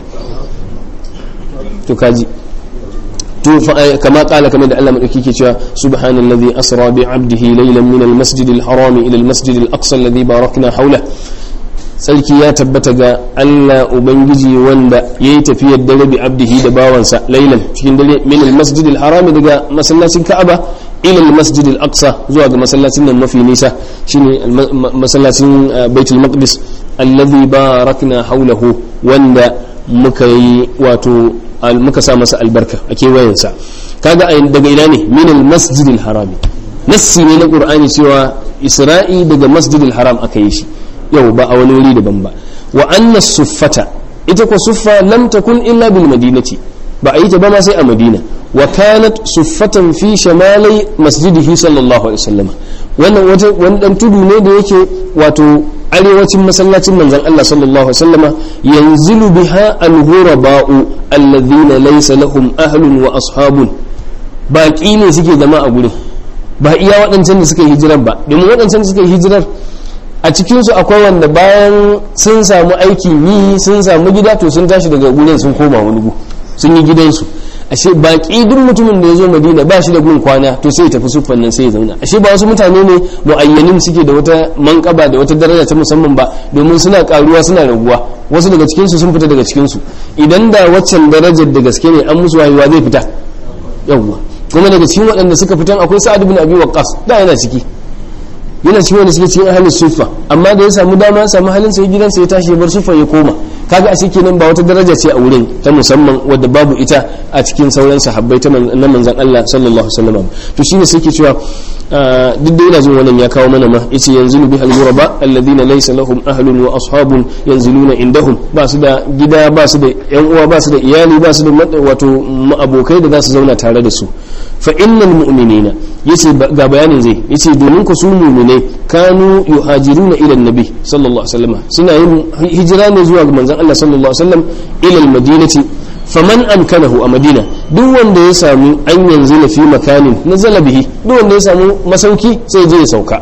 to kaji to kama kala kamar da Allah madauki ke cewa subhanallazi asra bi 'abdihi laylan min al-masjidil harami ila al-masjidil aqsa alladhi barakna hawla. sarki ya tabbata ga Allah ubangiji wanda yayi tafiyar dare bi 'abdihi da bawansa laylan cikin dare min al-masjidil harami daga masallacin Ka'aba ila al-masjidil aqsa zuwa ga masallacin nan mafi nisa shine masallacin Baitul Maqdis alladhi barakna hawlahu, wanda muka yi wato muka sa masa albarka a kewayensa. kaga daga ina ne min al-masjidil harami, nassi ne na Qur'ani cewa Isra'i daga masjidil haram aka yi shi, yau ba a wani wuri daban ba. wa anna suffata ita ko suffa lam takun illa bil madinati, ba a yi ta ba ma sai a Madina. Wa kanat suffatan fi shamalai masjidihi sallallahu alaihi wasallam. Wani dan tudu ne da yake wato arewacin masallacin manzon Allah sallallahu alaihi wasallam, yanzilu biha al-ghuraba'u alladhina laysa lahum ahlun wa ashabun. Baki ne suke zama a gurin, ba iya waɗancan da suka yi hijirar ba, domin waɗancan da suka yi hijirar a cikinsu akwai wanda bayan sun samu aikin yi sun samu gida to sun tashi daga gurin sun koma wani gu sun yi gidansu. Ashe baki duk mutumin da ya zo Madina ba shi da gun kwana to sai ya tafi suffan nan sai ya zauna. Ashe ba wasu mutane ne muayyanin suke da wata manƙaba da wata daraja ta musamman ba, domin suna karuwa suna raguwa. Wasu daga cikinsu sun fita daga cikinsu. Idan da waccan darajar da gaske ne an musu wayewa zai fita yawwa. Kuma daga cikin waɗanda suka fitan akwai Sa'ad ibn Abi Waqqas, da yana cikin wanda suke cikin ahlus suffa, amma da ya samu dama ya samu halin sai gidansa ya tashi ya bar suffa ya koma. Kaga ashe kenan ba wata daraja ce a wurin ta musamman wadda babu ita a cikin sauran sahabbai na manzon Allah sallallahu alaihi wasallam. To shine sai ke cewa duk da ina jin wannan ya kawo mana ma yace yanzilu bihal ghuraba alladhina laysa lahum ahlun wa ashabun yanziluna indahum, ba su da gida, ba su da yan uwa, ba su da iyali, ba su da wato abokai da za su zauna tare da su. Fa innal mu'minina, yace ga bayanin zai yace domin ku su mu'minai kanu yuhajiruna ila annabi sallallahu alaihi wasallam, suna yin hijira ne zuwa ga manzon Allah sallallahu alaihi wasallam ila almadinati. Faman amkanahu a Madina, duk wanda ya samu an yanzu fi makanin nazala bihi, duk wanda ya samu masauki sai je ya sauka.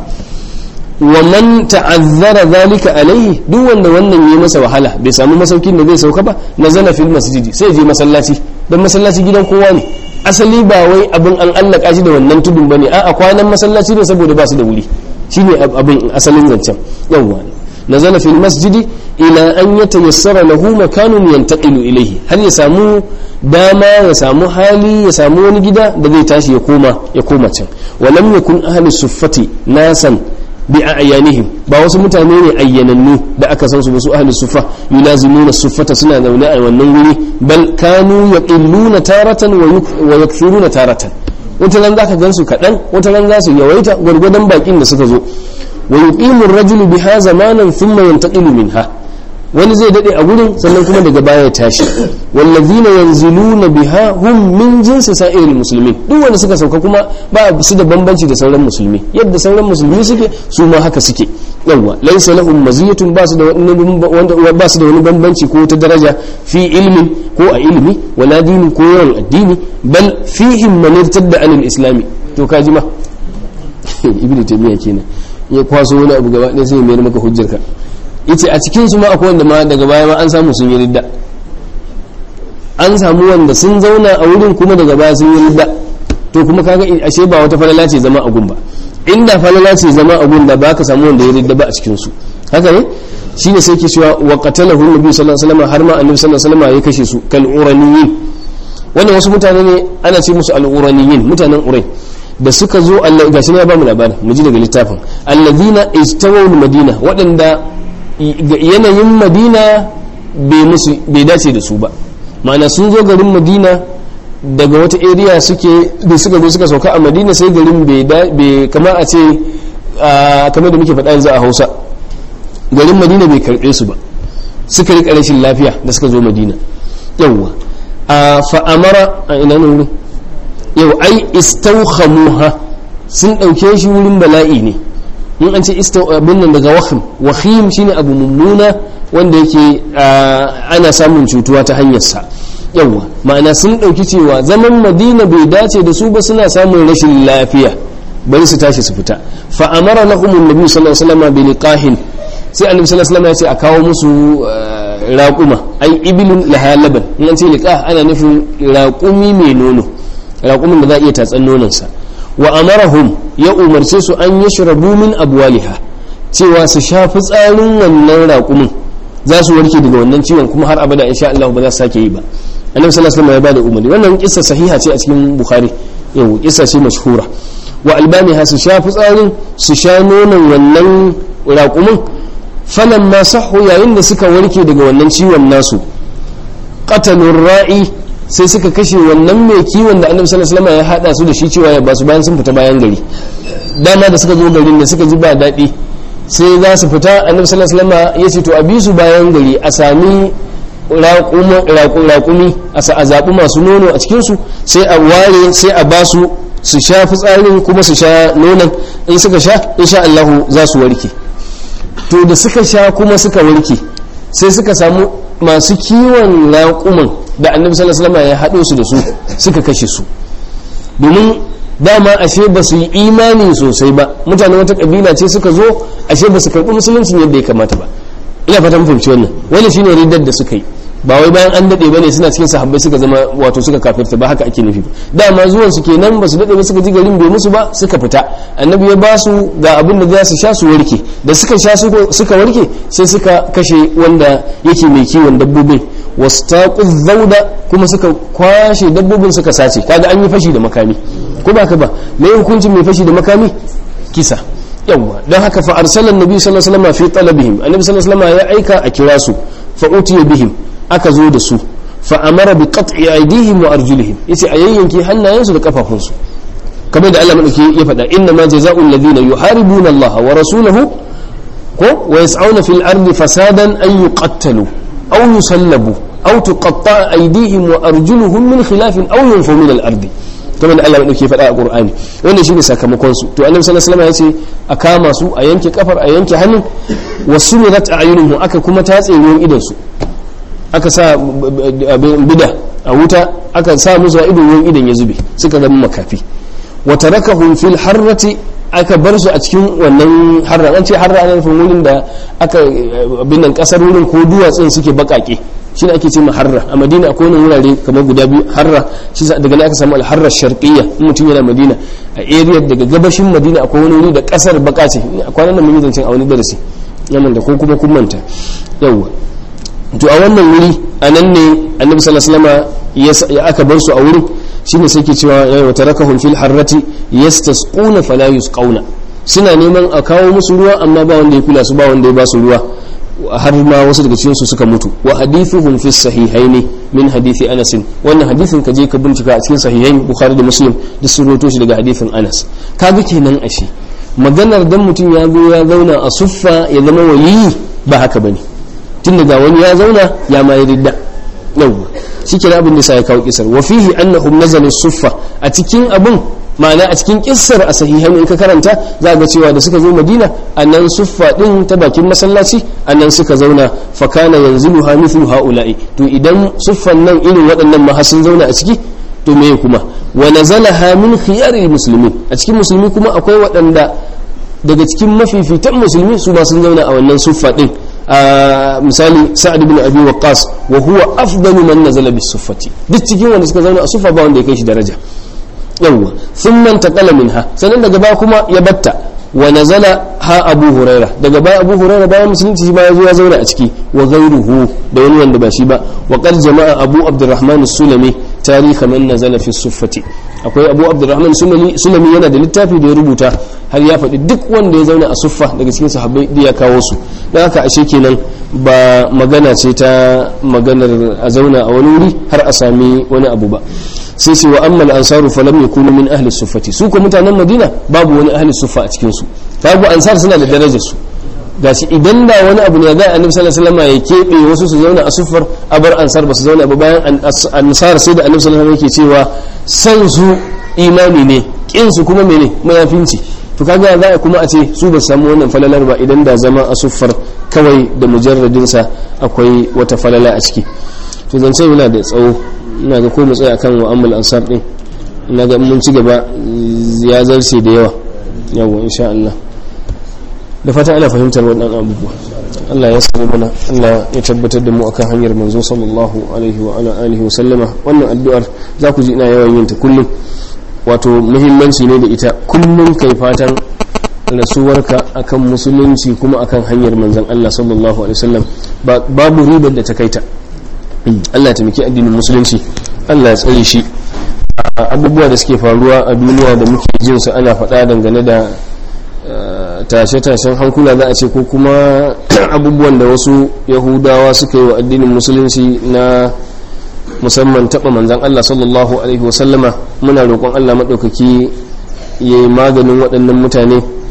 Wa man ta'azzara zalika alaihi, duk wanda wannan yayi masa wahala bai samu masaukin da zai sauka ba, nazala fil masjidi, sai je masallaci, dan masallaci gidan kowa ne. Asali ba wai abin an allaka shi da wannan tudun bane, a'a kwanan masallaci ne saboda ba su da wuri, shine abin asalin zancen. yawwa nazala fil masjidi ila an yatayassara lahu makanun yantaqilu ilayhi, har ya samu dama, ya samu hali, ya samu wani gida da zai tashi ya koma can. Walam yakun ahli suffati nasan bi a'yanihim, ba wasu mutane ne ayyanannu da aka san su ba su ahli suffa yulazimuna suffata, suna zaune a wannan wuri. Bal kanu yaqilluna taratan wa yakthuruna taratan, wata ran zaka gansu kadan, wata ran za su yawaita gwargwadon bakin da suka zo. Wa yuqimu ar-rajulu biha zamanan thumma yantaqilu minha, wani zai dade a gurin sannan kuma daga baya ya tashi. Wallazina yanziluna biha hum min jinsi sa'iril muslimin, duk wanda suka sauka kuma ba su da bambanci da sauran musulmi, yadda sauran musulmi suke su ma haka suke. yawwa laysa lahum maziyatun, ba su da wani bambanci ko ta daraja fi ilmin ko a ilmi, wala dini ko yawan addini. Bal fihim man irtadda anil islami. To kaji ma ibnu taymiya kenan ya kwaso wani abu gaba ɗaya sai ya mayar maka hujjarka. yace a cikin su ma akwai wanda ma daga baya ma an samu sun yi ridda, an samu wanda sun zauna a wurin kuma daga baya sun yi ridda. To kuma kaga ashe ba wata falala ce zama a gun ba, inda falala ce zama a gun da ba ka samu wanda ya ridda ba a cikin su. haka ne shine sai ke cewa wa qatalahu nabi sallallahu alaihi wasallam, har ma annabi sallallahu alaihi wasallam ya kashe su. Kal uraniyin, wannan wasu mutane ne ana ce musu al uraniyin, mutanen urai da suka zo. Allah gashi ne ya ba mu labarin, mu ji daga littafin. Alladhina istawaw madina, waɗanda yanayin madina bai dace da su ba, ma'ana sun zo garin madina daga wata area suka zo suka sauka a madina, sai garin bai kama a ce kamar da muke faɗa yanzu a Hausa, garin madina bai karɓe su ba, suka rika rashin lafiya da suka zo madina. yawwa fa amara a ina ne wurin, yau ai istawkhamuha, sun ɗauke shi wurin bala'i ne. in an ce abin nan daga wahim shine abu mummuna wanda yake ana samun cutuwa ta hanyarsa. yawwa ma'ana sun ɗauki cewa zaman madina bai dace da su ba, suna samun rashin lafiya, bari su tashi su fita. Fa amara lahum annabi sallallahu alaihi wasallam bi liqahin, sai annabi sallallahu alaihi wasallam ya ce a kawo musu raquma, ai ibilun laha laban. in an ce liqah ana nufin raqumi mai nono, raqumin da za a iya tatsan nononsa. Wa amarahum, ya umarce su an yashrabu min abwaliha, cewa su sha fitsarin wannan raƙumin, za su warke daga wannan ciwon kuma har abada insha Allah ba za su sake yi ba. annabi sallallahu alaihi wasallam ya bada umarni. wannan kissa sahiha ce a cikin bukhari, yau kissa ce mashhura. Wa albaniha, su sha fitsarin, su sha nonon wannan raƙumin. falamma sahhu, yayin da suka warke daga wannan ciwon nasu, qatalur ra'i, sai suka kashe wannan mai kiwon da annabi sallallahu alaihi wasallam ya hada su da shi cewa ya basu bayan sun fita bayan gari. dama da suka zo garin da suka ji ba daɗi, sai za su fita, annabi sallallahu alaihi wasallam ya ce to a bi su bayan gari, a sami raƙumi a zaɓi masu nono a cikinsu sai a ware sai a ba su sha fitsarin kuma su sha nonon. in suka sha insha Allah za su warke. to da suka sha kuma suka warke sai suka samu masu kiwon raƙuman da annabi sallallahu alaihi wasallam ya haɗo su da su suka kashe su, domin dama ashe ba su yi imani sosai ba. mutane wata kabila ce suka zo ashe ba su karɓi musuluncin yadda ya kamata ba. ina fata mun fahimci wannan shine riddar da suka yi, ba wai bayan an dade bane suna cikin sahabbai suka zama wato suka kafirta, ba haka ake nufi ba. dama zuwan su kenan ba su dade ba suka ji garin bai musu ba suka fita, annabi ya ba su ga abin da za su sha su warke. da suka sha suka warke sai suka kashe wanda yake mai kiwon dabbobin, wastaqu zauda kuma suka kwashe dabbobin suka sace. kaga an yi fashi da makami ko ba ka ba? me hukuncin mai fashi da makami? kisa. yawa don haka fa arsalan nabi sallallahu alaihi wasallam fi talabihim, annabi sallallahu alaihi wasallam ya aika a kira su, fa utiya bihim aka zo da su, fa amara bi qat'i aydihim wa arjulihim, yace a yayyanke hannayensu da kafafunsu, kamar da Allah madauki ya faɗa inna ma jazaa'ul ladina yuharibuna Allah wa rasulahu ko wa yas'auna fil ardi fasadan an yuqattalu aw yusallabu aw tuqatta'a aydihim wa arjuluhum min khilafin aw yunfu min al ardi, kamar da Allah madauki ya faɗa a Qur'ani. wannan shine sakamakon su. to annabi sallallahu alaihi wasallam yace a kama su, a yanke kafar, a yanke hannun, wasumirat a'yunuhum aka kuma tatse ruwan idan su, aka sa bida a wuta aka sa musu a idon ruwan idan ya zube suka zama makafi. wa tarakahum fil harrati aka bar su a cikin wannan harra. an ce harra ana nufin wurin da aka binnan kasar wurin ko duwatsun suke bakake, shi ne ake ce harra. a madina akwai wani wurare kamar guda biyu harra, shi daga nan aka samu alharra sharqiyya. in mutum yana madina a area daga gabashin madina akwai wani wuri da kasar baka ce. a kwanan nan mun yi zancen a wani darasi yaman da ko kuma kun manta. yawwa to a wannan wuri a nan ne annabi sallallahu alaihi wasallam ya aka bar su a wurin, shine sai ke cewa ya tarakahum fil harrati yastasquna fala yusqauna, suna neman a kawo musu ruwa amma ba wanda ya kula su, ba wanda ya ba su ruwa, har ma wasu daga cikin su suka mutu. wa hadithuhum fi sahihaini min hadithi Anas, wannan hadithin ka je ka bincika a cikin sahihain Bukhari da Muslim duk sun rawaito shi daga hadithin Anas. kaga kenan ashe maganar dan mutum ya zo ya zauna a suffa ya zama waliyi ba haka bane, tun daga wani ya zauna ya ma yi ridda. yawwa shi ke abin da sa ya kawo kisar. wa fihi annahum nazalu suffa, a cikin abin ma'ana a cikin kissar a sahihan in ka karanta za ga cewa da suka zo madina a nan suffa din ta bakin masallaci a nan suka zauna, fa kana yanziluha mithlu haula'i. to idan suffan nan irin waɗannan ma sun zauna a ciki to me kuma? wa nazalaha min khiyaril muslimin, a cikin musulmi kuma akwai waɗanda daga cikin mafifitan musulmi su ba sun zauna a wannan suffa din. misali sa'ad ibn abi waqqas wa huwa afdalu man nazala bis suffati, duk cikin wanda suka zauna a suffa ba wanda ya kai shi daraja. yawwa thumma intaqala minha, sanan daga ba kuma ya batta. wa nazala ha abu huraira, daga ba abu huraira bayan musulunci ba ya zo ya zauna a ciki, wa ghayruhu da wani wanda ba shi ba. wa qad jama'a abu abdurrahman as-sulami tarikh man nazala fi suffati, akwai abu abdurrahman sulami yana da littafi da ya rubuta har ya faɗi duk wanda ya zauna a suffa daga cikin sahabbai da ya kawo su. don haka ashe kenan ba magana ce ta maganar a zauna a wani wuri har a sami wani abu ba. sai ce wa ammal ansaru falam yakunu min ahli suffati, su ko mutanen madina babu wani ahli suffa a cikin su. kaga ansar suna da darajar su, gashi idan da wani abu ne ga annabi sallallahu alaihi wasallam ya kebe wasu su zauna a suffar a bar ansar ba su zauna ba, bayan ansar sai da annabi sallallahu alaihi wasallam yake cewa san su imani ne, kin su kuma mene mayafinci. to kaga za a kuma a ce su ba su samu wannan falalar ba idan da zama a suffar kawai da mujarradin sa akwai wata falala a ciki. to zance yana da tsawo, ina ga ko mu tsaya akan wa'amal ansar din, ina ga mun ci gaba ya zarce da yawa insha Allah. da fata ana fahimtar waɗannan abubuwa. Allah ya sani mana, Allah ya tabbatar da mu akan hanyar manzo sallallahu alaihi wa ala alihi wa sallama. wannan addu'ar za ku ji ina yawan yin ta kullum, wato muhimmanci ne da ita kullum kai fatan rasuwarka akan musulunci kuma akan hanyar manzon Allah sallallahu alaihi wasallam, babu ribar da ta kaita. Allah ya taimaki addinin musulunci, Allah ya tsare shi. abubuwa da suke faruwa a duniya da muke jin su ana faɗa dangane da tashe-tashen hankula za a ce, ko kuma abubuwan da wasu yahudawa suka yi wa addinin musulunci na musamman taɓa manzan Allah sallallahu alaihi wasallama. muna roƙon Allah maɗaukaki ya yi maganin waɗannan mutane,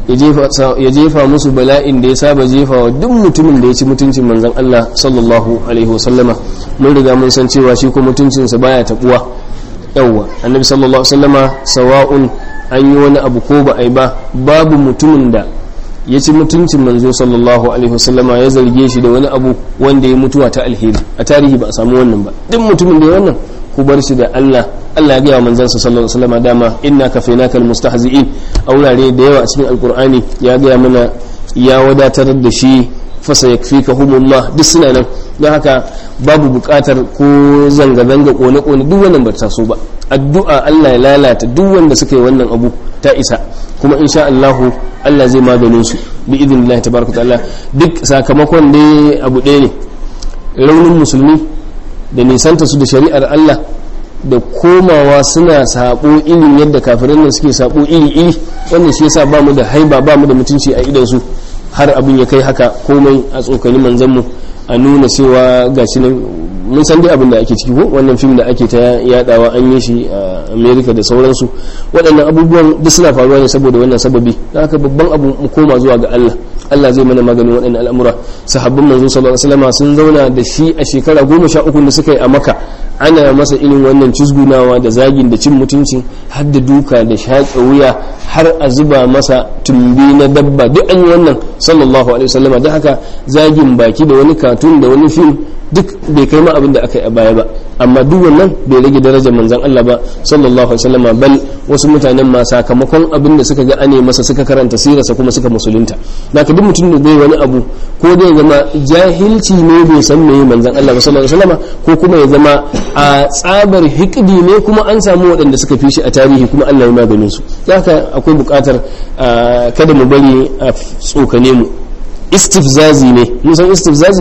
ya jefa musu bala'in da ya saba jefa wa duk mutumin da ya ci mutuncin manzon Allah sallallahu alaihi wasallama. mun riga mun san cewa shi ko mutuncinsa baya tabuwa. yawwa annabi sallallahu alaihi wasallama sawa'un an yi wani abu ko ba a yi ba, babu mutumin da ya ci mutuncin manzo sallallahu alaihi wasallama ya zarge shi da wani abu wanda ya mutuwa ta alheri. A tarihi ba a samu wannan ba. duk mutumin da ya wannan ku bar shi da Allah. Allah ya gaya wa manzansa sallallahu alaihi wasallama dama inna kafainaka almustahzi'in. aurare da yawa a cikin alqur'ani ya gaya mana ya wadatar da shi fasa yakfikahumullah. duk suna nan, don haka babu bukatar ko zanga-zanga kone-kone duk wannan ba ta so ba. addu'a Allah ya lalata duk wanda suka yi wannan abu ta isa, kuma insha Allah Allah zai maganin su bi idinillahi tabaraka ta'ala. duk sakamakon dai abu ɗaya ne, raunin musulmi da nisanta su da shari'ar Allah da komawa suna sabo irin yadda kafirin nan suke sabo iri wannan shi yasa ba mu da haiba, ba mu da mutunci a idan su, har abin ya kai haka komai a tsokani manzon mu, a nuna cewa gashi nan mun san dai abin da ake ciki ko wannan fim da ake ta yadawa an yi shi a America da sauransu. waɗannan abubuwan duk suna faruwa ne saboda wannan sababi. haka babban abu mu koma zuwa ga Allah. Allah zai mana maganin waɗannan al'amura. sahabban manzo sallallahu alaihi wasallam sun zauna da shi a shekara 13 da suka yi a Makka, ana masa irin wannan cizgunawa da zagin da cin mutuncin, har da duka da shaƙe wuya, har a zuba masa tumbi na dabba. duk an yi wannan sallallahu alaihi wasallam. da haka zagin baki da wani katun da wani fim duk bai kai ma abin da aka yi a baya ba, amma duk wannan bai rage darajar manzon Allah ba sallallahu alaihi wasallam. bal wasu mutanen ma sakamakon abin da suka ga ane masa suka karanta sirarsa kuma suka musulunta. haka duk mutum da bai wani abu ko dai ya zama jahilci ne bai san meye manzon Allah sallallahu alaihi wasallam, ko kuma ya zama a tsabar hikdi ne kuma an samu waɗanda suka fi shi a tarihi kuma Allah ya maganin su. haka akwai buƙatar kada mu bari a tsokane mu. istifzazi ne, mun san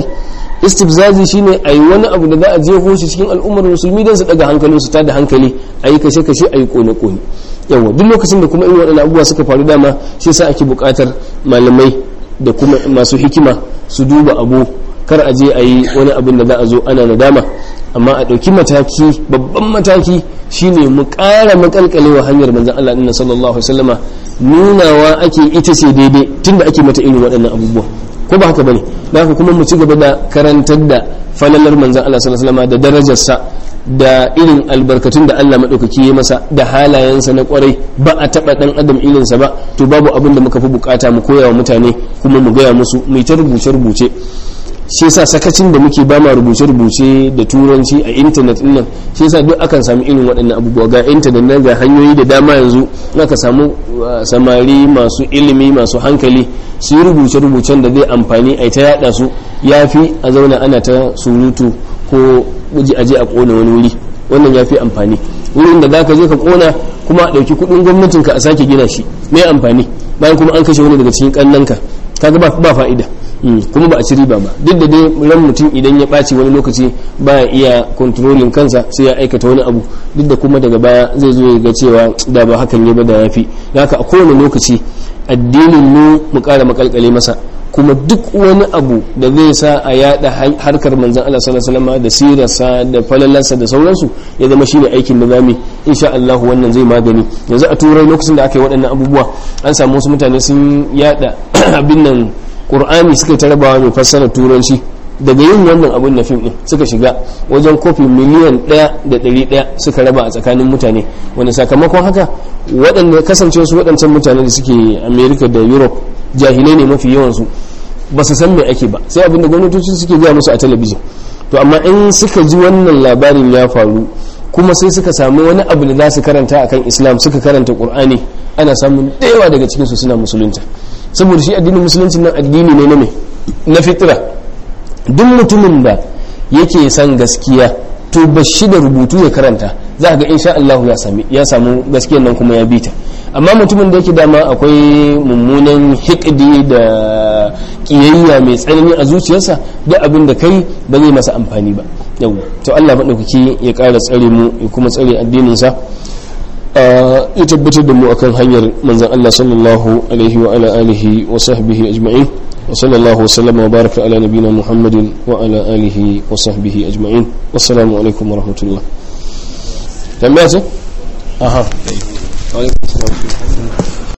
istifzazi shine ayi wani abu da za a jeho shi cikin al'ummar musulmi don su daga hankalin su tada hankali, ayi kashe-kashe, ayi kone-kone. yawa duk lokacin da kuma irin waɗannan abubuwa suka faru dama shi yasa ake buƙatar malamai da kuma masu hikima su duba abu, kar a je ayi wani abin da za a zo ana nadama. amma a ɗauki mataki, babban mataki shine mu ƙara makalkalewa hanyar manzon Allah ɗin sallallahu alaihi wasallama. nunawa ake ita ce daidai tunda ake mata irin waɗannan abubuwa, ko ba haka bane? da haka kuma mu ci gaba da karantar da falalar manzon Allah sallallahu alaihi wasallam da darajarsa da irin albarkatun da Allah madaukaki ya masa da halayensa na kwarai. ba a taba dan adam irinsa ba, to babu abin da muka fi bukata mu koya wa mutane kuma mu gaya musu. mu ta rubuce shi yasa sakacin da muke ba ma rubuce da turanci a intanet din nan, shi yasa duk akan samu irin waɗannan abubuwa. ga intanet nan ga hanyoyi da dama yanzu, aka samu samari masu ilimi masu hankali su yi rubuce-rubucen da zai amfani a ta yada su, ya fi a zauna ana ta surutu ko aje a kona wani wuri. wannan ya fi amfani. wurin da za ka je ka kona kuma a ɗauki kuɗin gwamnatinka a sake gina shi, mai amfani bayan kuma an kashe wani daga cikin ƙannanka, kaga ba fa'ida. kuma ba a ci riba ba. duk da dai ran mutum idan ya ɓaci wani lokaci baya iya kontrolin kansa sai ya aikata wani abu, duk da kuma daga baya zai zo ya ga cewa da ba hakan ne ba da yafi. haka a kowane lokaci addinin mu ƙara makalkale masa, kuma duk wani abu da zai sa a yada harkar manzon Allah sallallahu alaihi wasallam da sirarsa da falalarsa da sauransu ya zama shine aikin da zamu insha Allah. wannan zai magani. yanzu a turai lokacin da aka yi waɗannan abubuwa an samu wasu mutane sun yada abin nan Qur'ani suka tarabawa mai fassara turanci. daga yin wannan abun na fim din suka shiga wajen kofi miliyan 1.100 suka raba a tsakanin mutane, wanda sakamakon haka waɗanda kasance su waɗancan mutane da suke America da Europe jahilai ne mafi yawansu, ba su san me ake ba, sai abinda gwamnatoci suke gaya musu a talabijin. to amma in suka ji wannan labarin ya faru kuma sai suka samu wani abu da za su karanta akan Islam, suka karanta Qur'ani, ana samun da yawa daga cikin su suna musulunta. saboda shi addinin musulunci nan addini ne na fitra. duk mutumin da yake san gaskiya to ba shi da rubutu ya karanta, za ga insha Allah ya samu gaskiyar nan kuma ya bita. amma mutumin da yake dama akwai mummunan hikdi da kiyayya mai tsanani a zuciyarsa, duk abin da kai ba zai masa amfani ba. yau to Allah madaukaki ya ƙara tsare mu ya kuma tsare addinin sa, ya tabbatar da mu akan hanyar manzon Allah sallallahu alaihi wa ala alihi wa sahbihi ajma'in. wa sallallahu wa sallama wa baraka ala nabina Muhammadin wa ala alihi wa sahbihi ajma'in. wassalamu alaikum wa rahmatullah. tambaya ce? aha. wa alaikum assalam.